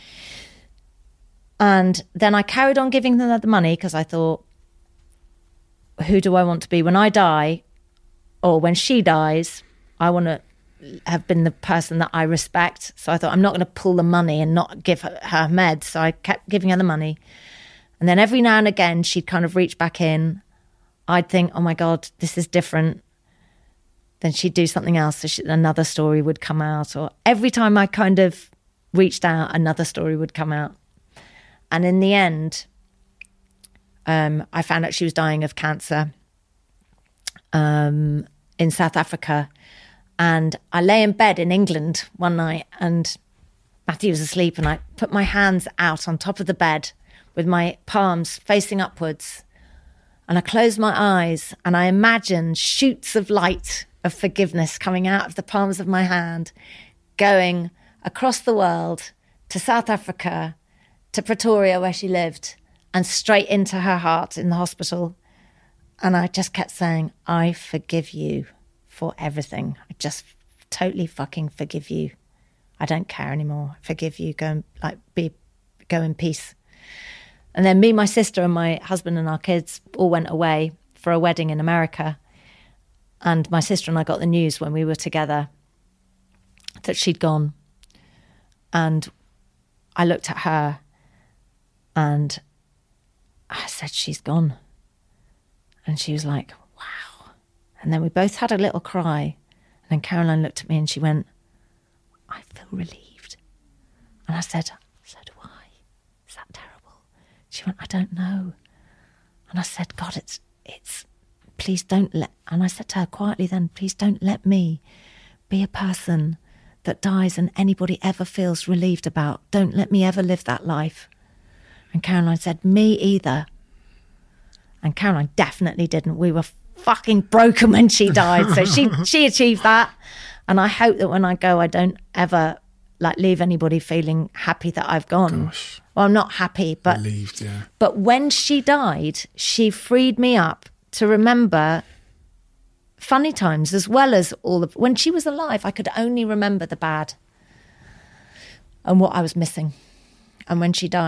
And then I carried on giving them the money because I thought, who do I want to be when I die, or when she dies? I want to have been the person that I respect. So I thought, I'm not going to pull the money and not give her meds. So I kept giving her the money. And then every now and again, she'd kind of reach back in. I'd think, "Oh my God, this is different." Then she'd do something else. So another story would come out. Or every time I kind of reached out, another story would come out. And in the end, I found out she was dying of cancer in South Africa. And I lay in bed in England one night, and Matthew was asleep, and I put my hands out on top of the bed with my palms facing upwards. And I closed my eyes, and I imagined shoots of light of forgiveness coming out of the palms of my hand, going across the world to South Africa, to Pretoria where she lived, and straight into her heart in the hospital. And I just kept saying, "I forgive you for everything. I just totally fucking forgive you. I don't care anymore. I forgive you. Go in peace." And then me, my sister, and my husband and our kids all went away for a wedding in America. And my sister and I got the news when we were together that she'd gone. And I looked at her and I said, "She's gone." And she was like, "Wow." And then we both had a little cry. And then Caroline looked at me and she went, "I feel relieved." And I said, "So do I. Is that terrible?" She went, "I don't know." And I said, "God, it's please don't let," and I said to her quietly then, "Please don't let me be a person that dies and anybody ever feels relieved about. Don't let me ever live that life." And Caroline said, "Me either." And Caroline definitely didn't. We were fucking broken when she died. So she achieved that. And I hope that when I go, I don't ever leave anybody feeling happy that I've gone. Gosh. Well, I'm not happy, but Relieved, yeah. But when she died, she freed me up to remember funny times as well as when she was alive, I could only remember the bad and what I was missing. And when she died,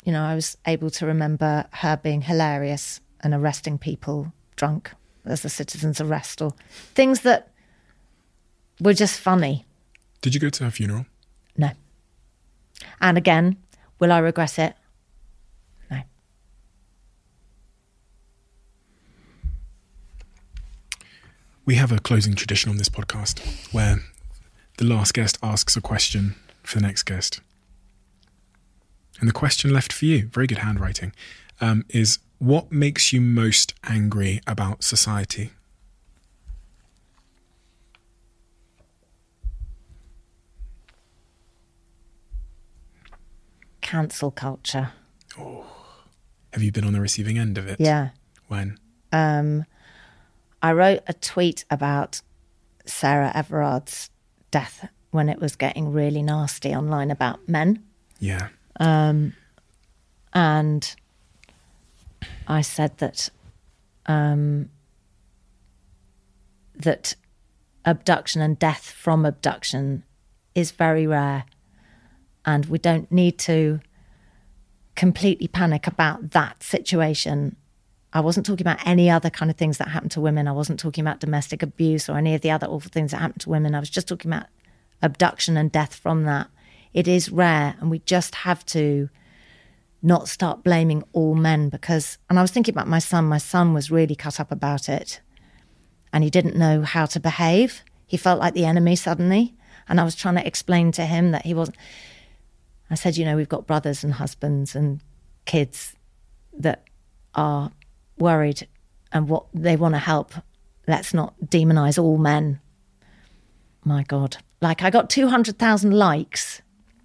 You know, I was able to remember her being hilarious and arresting people drunk as a citizen's arrest, or things that were just funny. Did you go to her funeral? No. And again, will I regret it? No. We have a closing tradition on this podcast where the last guest asks a question for the next guest. And the question left for you, very good handwriting, is what makes you most angry about society? Cancel culture. Oh, have you been on the receiving end of it? Yeah. When? I wrote a tweet about Sarah Everard's death when it was getting really nasty online about men. Yeah. And I said that that abduction and death from abduction is very rare, and we don't need to completely panic about that situation. I wasn't talking about any other kind of things that happen to women. I wasn't talking about domestic abuse or any of the other awful things that happen to women. I was just talking about abduction and death from that. It is rare, and we just have to not start blaming all men because, and I was thinking about my son. My son was really cut up about it, and he didn't know how to behave. He felt like the enemy suddenly, and I was trying to explain to him that he wasn't. I said, you know, we've got brothers and husbands and kids that are worried and what they want to help. Let's not demonize all men. My God. Like, I got 200,000 likes,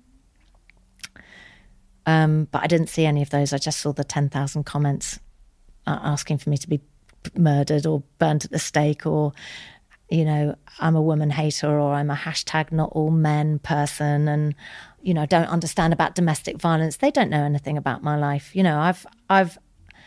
but I didn't see any of those. I just saw the 10,000 comments asking for me to be murdered or burnt at the stake, or, you know, I'm a woman hater, or I'm a hashtag not all men person, and, you know, don't understand about domestic violence. They don't know anything about my life. You know, I've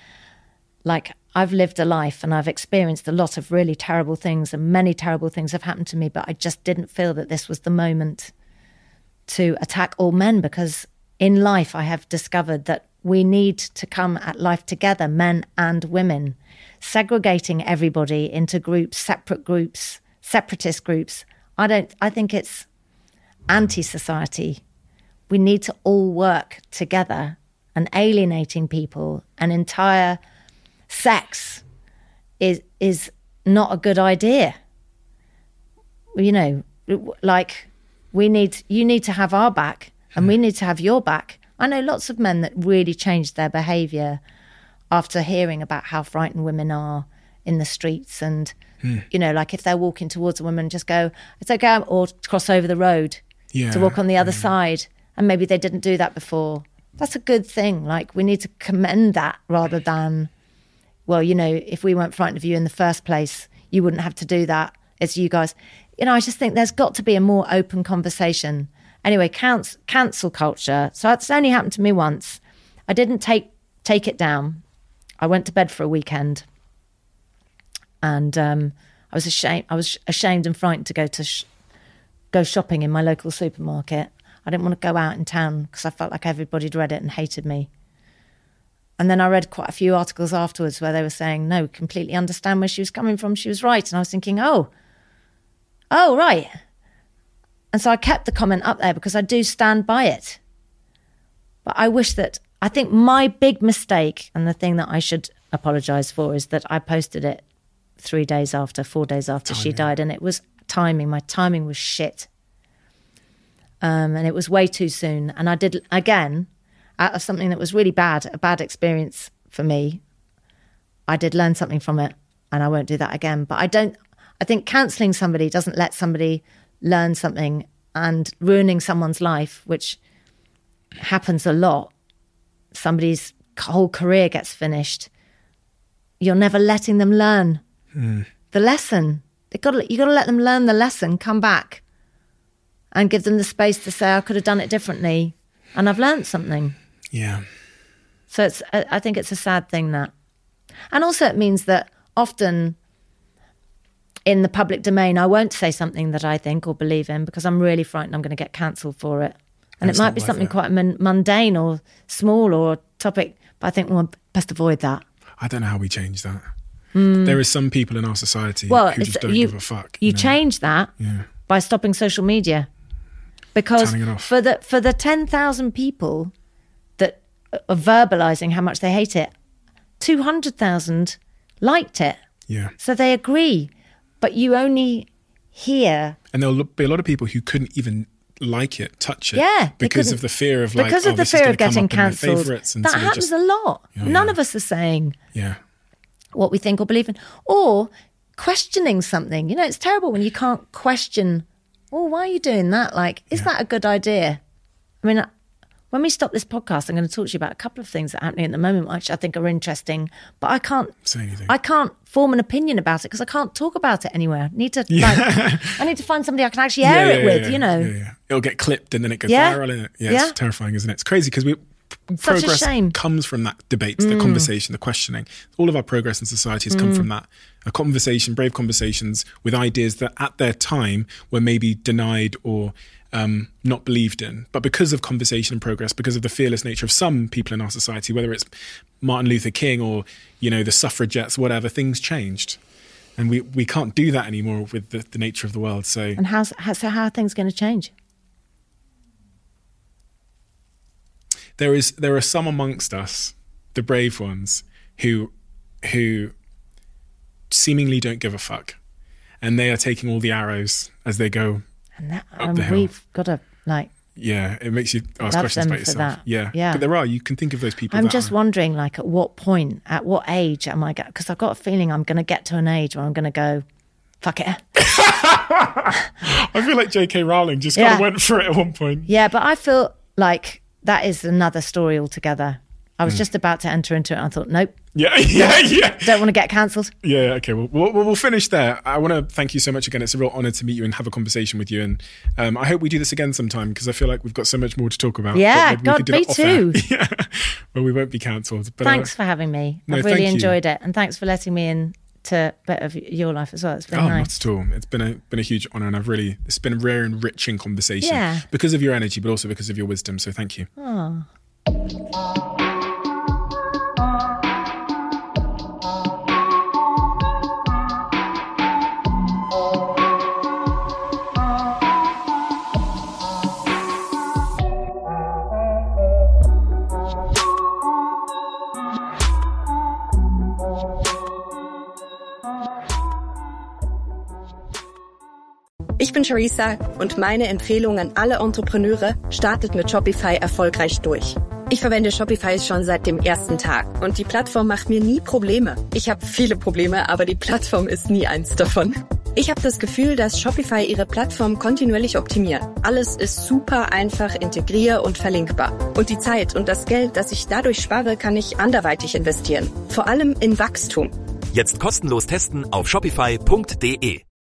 lived a life and I've experienced a lot of really terrible things, and many terrible things have happened to me, but I just didn't feel that this was the moment to attack all men, because in life I have discovered that we need to come at life together, men and women. Segregating everybody into groups, separatist groups, I think it's anti-society. We need to all work together, and alienating people, an entire sex is not a good idea. You know, like, you need to have our back, and we need to have your back. I know lots of men that really changed their behaviour after hearing about how frightened women are in the streets, and you know, like, if they're walking towards a woman, just go, it's okay, or cross over the road to walk on the other side, and maybe they didn't do that before. That's a good thing. Like, we need to commend that rather than, well, you know, if we weren't frightened of you in the first place, you wouldn't have to do that. It's you guys. You know, I just think there's got to be a more open conversation. Anyway, cancel culture. So it's only happened to me once. I didn't take it down. I went to bed for a weekend, and I was ashamed and frightened to go shopping in my local supermarket. I didn't want to go out in town because I felt like everybody'd read it and hated me. And then I read quite a few articles afterwards where they were saying, no, completely understand where she was coming from. She was right. And I was thinking, oh, right. And so I kept the comment up there because I do stand by it. But I think my big mistake, and the thing that I should apologise for, is that I posted it 4 days after she died. And it was timing. My timing was shit. And it was way too soon. And I did, again, out of something that was really bad, a bad experience for me, I did learn something from it, and I won't do that again. But I think cancelling somebody doesn't let somebody learn something, and ruining someone's life, which happens a lot. Somebody's whole career gets finished. You're never letting them learn the lesson. You got to let them learn the lesson, come back, and give them the space to say, I could have done it differently, and I've learned something. Yeah. So I think it's a sad thing, that. And also it means that often in the public domain, I won't say something that I think or believe in because I'm really frightened I'm going to get cancelled for it. And it might be something quite mundane or small or topic, but I think, well, best avoid that. I don't know how we change that. There is some people in our society who just don't give a fuck. You change that by stopping social media. Because for the 10,000 people that are verbalising how much they hate it, 200,000 liked it. Yeah. So they agree. But you only hear... And there'll be a lot of people who couldn't even like it, touch it. Yeah. Because of the fear of because of the fear of getting cancelled. That so happens a lot. None of us are saying... Yeah. What we think or believe in, or questioning something. You know, it's terrible when you can't question, oh, why are you doing that? Like, is that a good idea? I mean, when we stop this podcast, I'm going to talk to you about a couple of things that are happening at the moment, which I think are interesting, but I can't say anything. I can't form an opinion about it because I can't talk about it anywhere. I need to find somebody I can actually air it with, you know. Yeah. It'll get clipped and then it goes viral, and it's terrifying, isn't it? It's crazy because progress comes from that debate, the conversation, the questioning. All of our progress in society has come from that. A conversation, brave conversations with ideas that at their time were maybe denied or not believed in. But because of conversation and progress, because of the fearless nature of some people in our society, whether it's Martin Luther King or, you know, the suffragettes, whatever, things changed. And we can't do that anymore with the nature of the world. And how are things going to change? There are some amongst us, the brave ones, who seemingly don't give a fuck, and they are taking all the arrows as they go up the hill. We've got to it makes you ask questions about yourself. Yeah, but you can think of those people. I'm just wondering, like, at what point, at what age am I? Because I've got a feeling I'm going to get to an age where I'm going to go, fuck it. I feel like J.K. Rowling just kind of went for it at one point. Yeah, but I feel like that is another story altogether. I was just about to enter into it and I thought, nope. Yeah. Don't want to get cancelled. Yeah, okay. Well, we'll finish there. I want to thank you so much again. It's a real honour to meet you and have a conversation with you. And I hope we do this again sometime because I feel like we've got so much more to talk about. Yeah, me too. Yeah, well, we won't be cancelled. But thanks for having me. I've really enjoyed it. And thanks for letting me in to a bit of your life as well. It's been nice. Not at all. It's been a huge honour, and it's been a rare, enriching conversation because of your energy, but also because of your wisdom. So thank you. Oh. Ich bin Charissa und meine Empfehlung an alle Entrepreneure: startet mit Shopify erfolgreich durch. Ich verwende Shopify schon seit dem ersten Tag und die Plattform macht mir nie Probleme. Ich habe viele Probleme, aber die Plattform ist nie eins davon. Ich habe das Gefühl, dass Shopify ihre Plattform kontinuierlich optimiert. Alles ist super einfach integrier- und verlinkbar. Und die Zeit und das Geld, das ich dadurch spare, kann ich anderweitig investieren. Vor allem in Wachstum. Jetzt kostenlos testen auf shopify.de.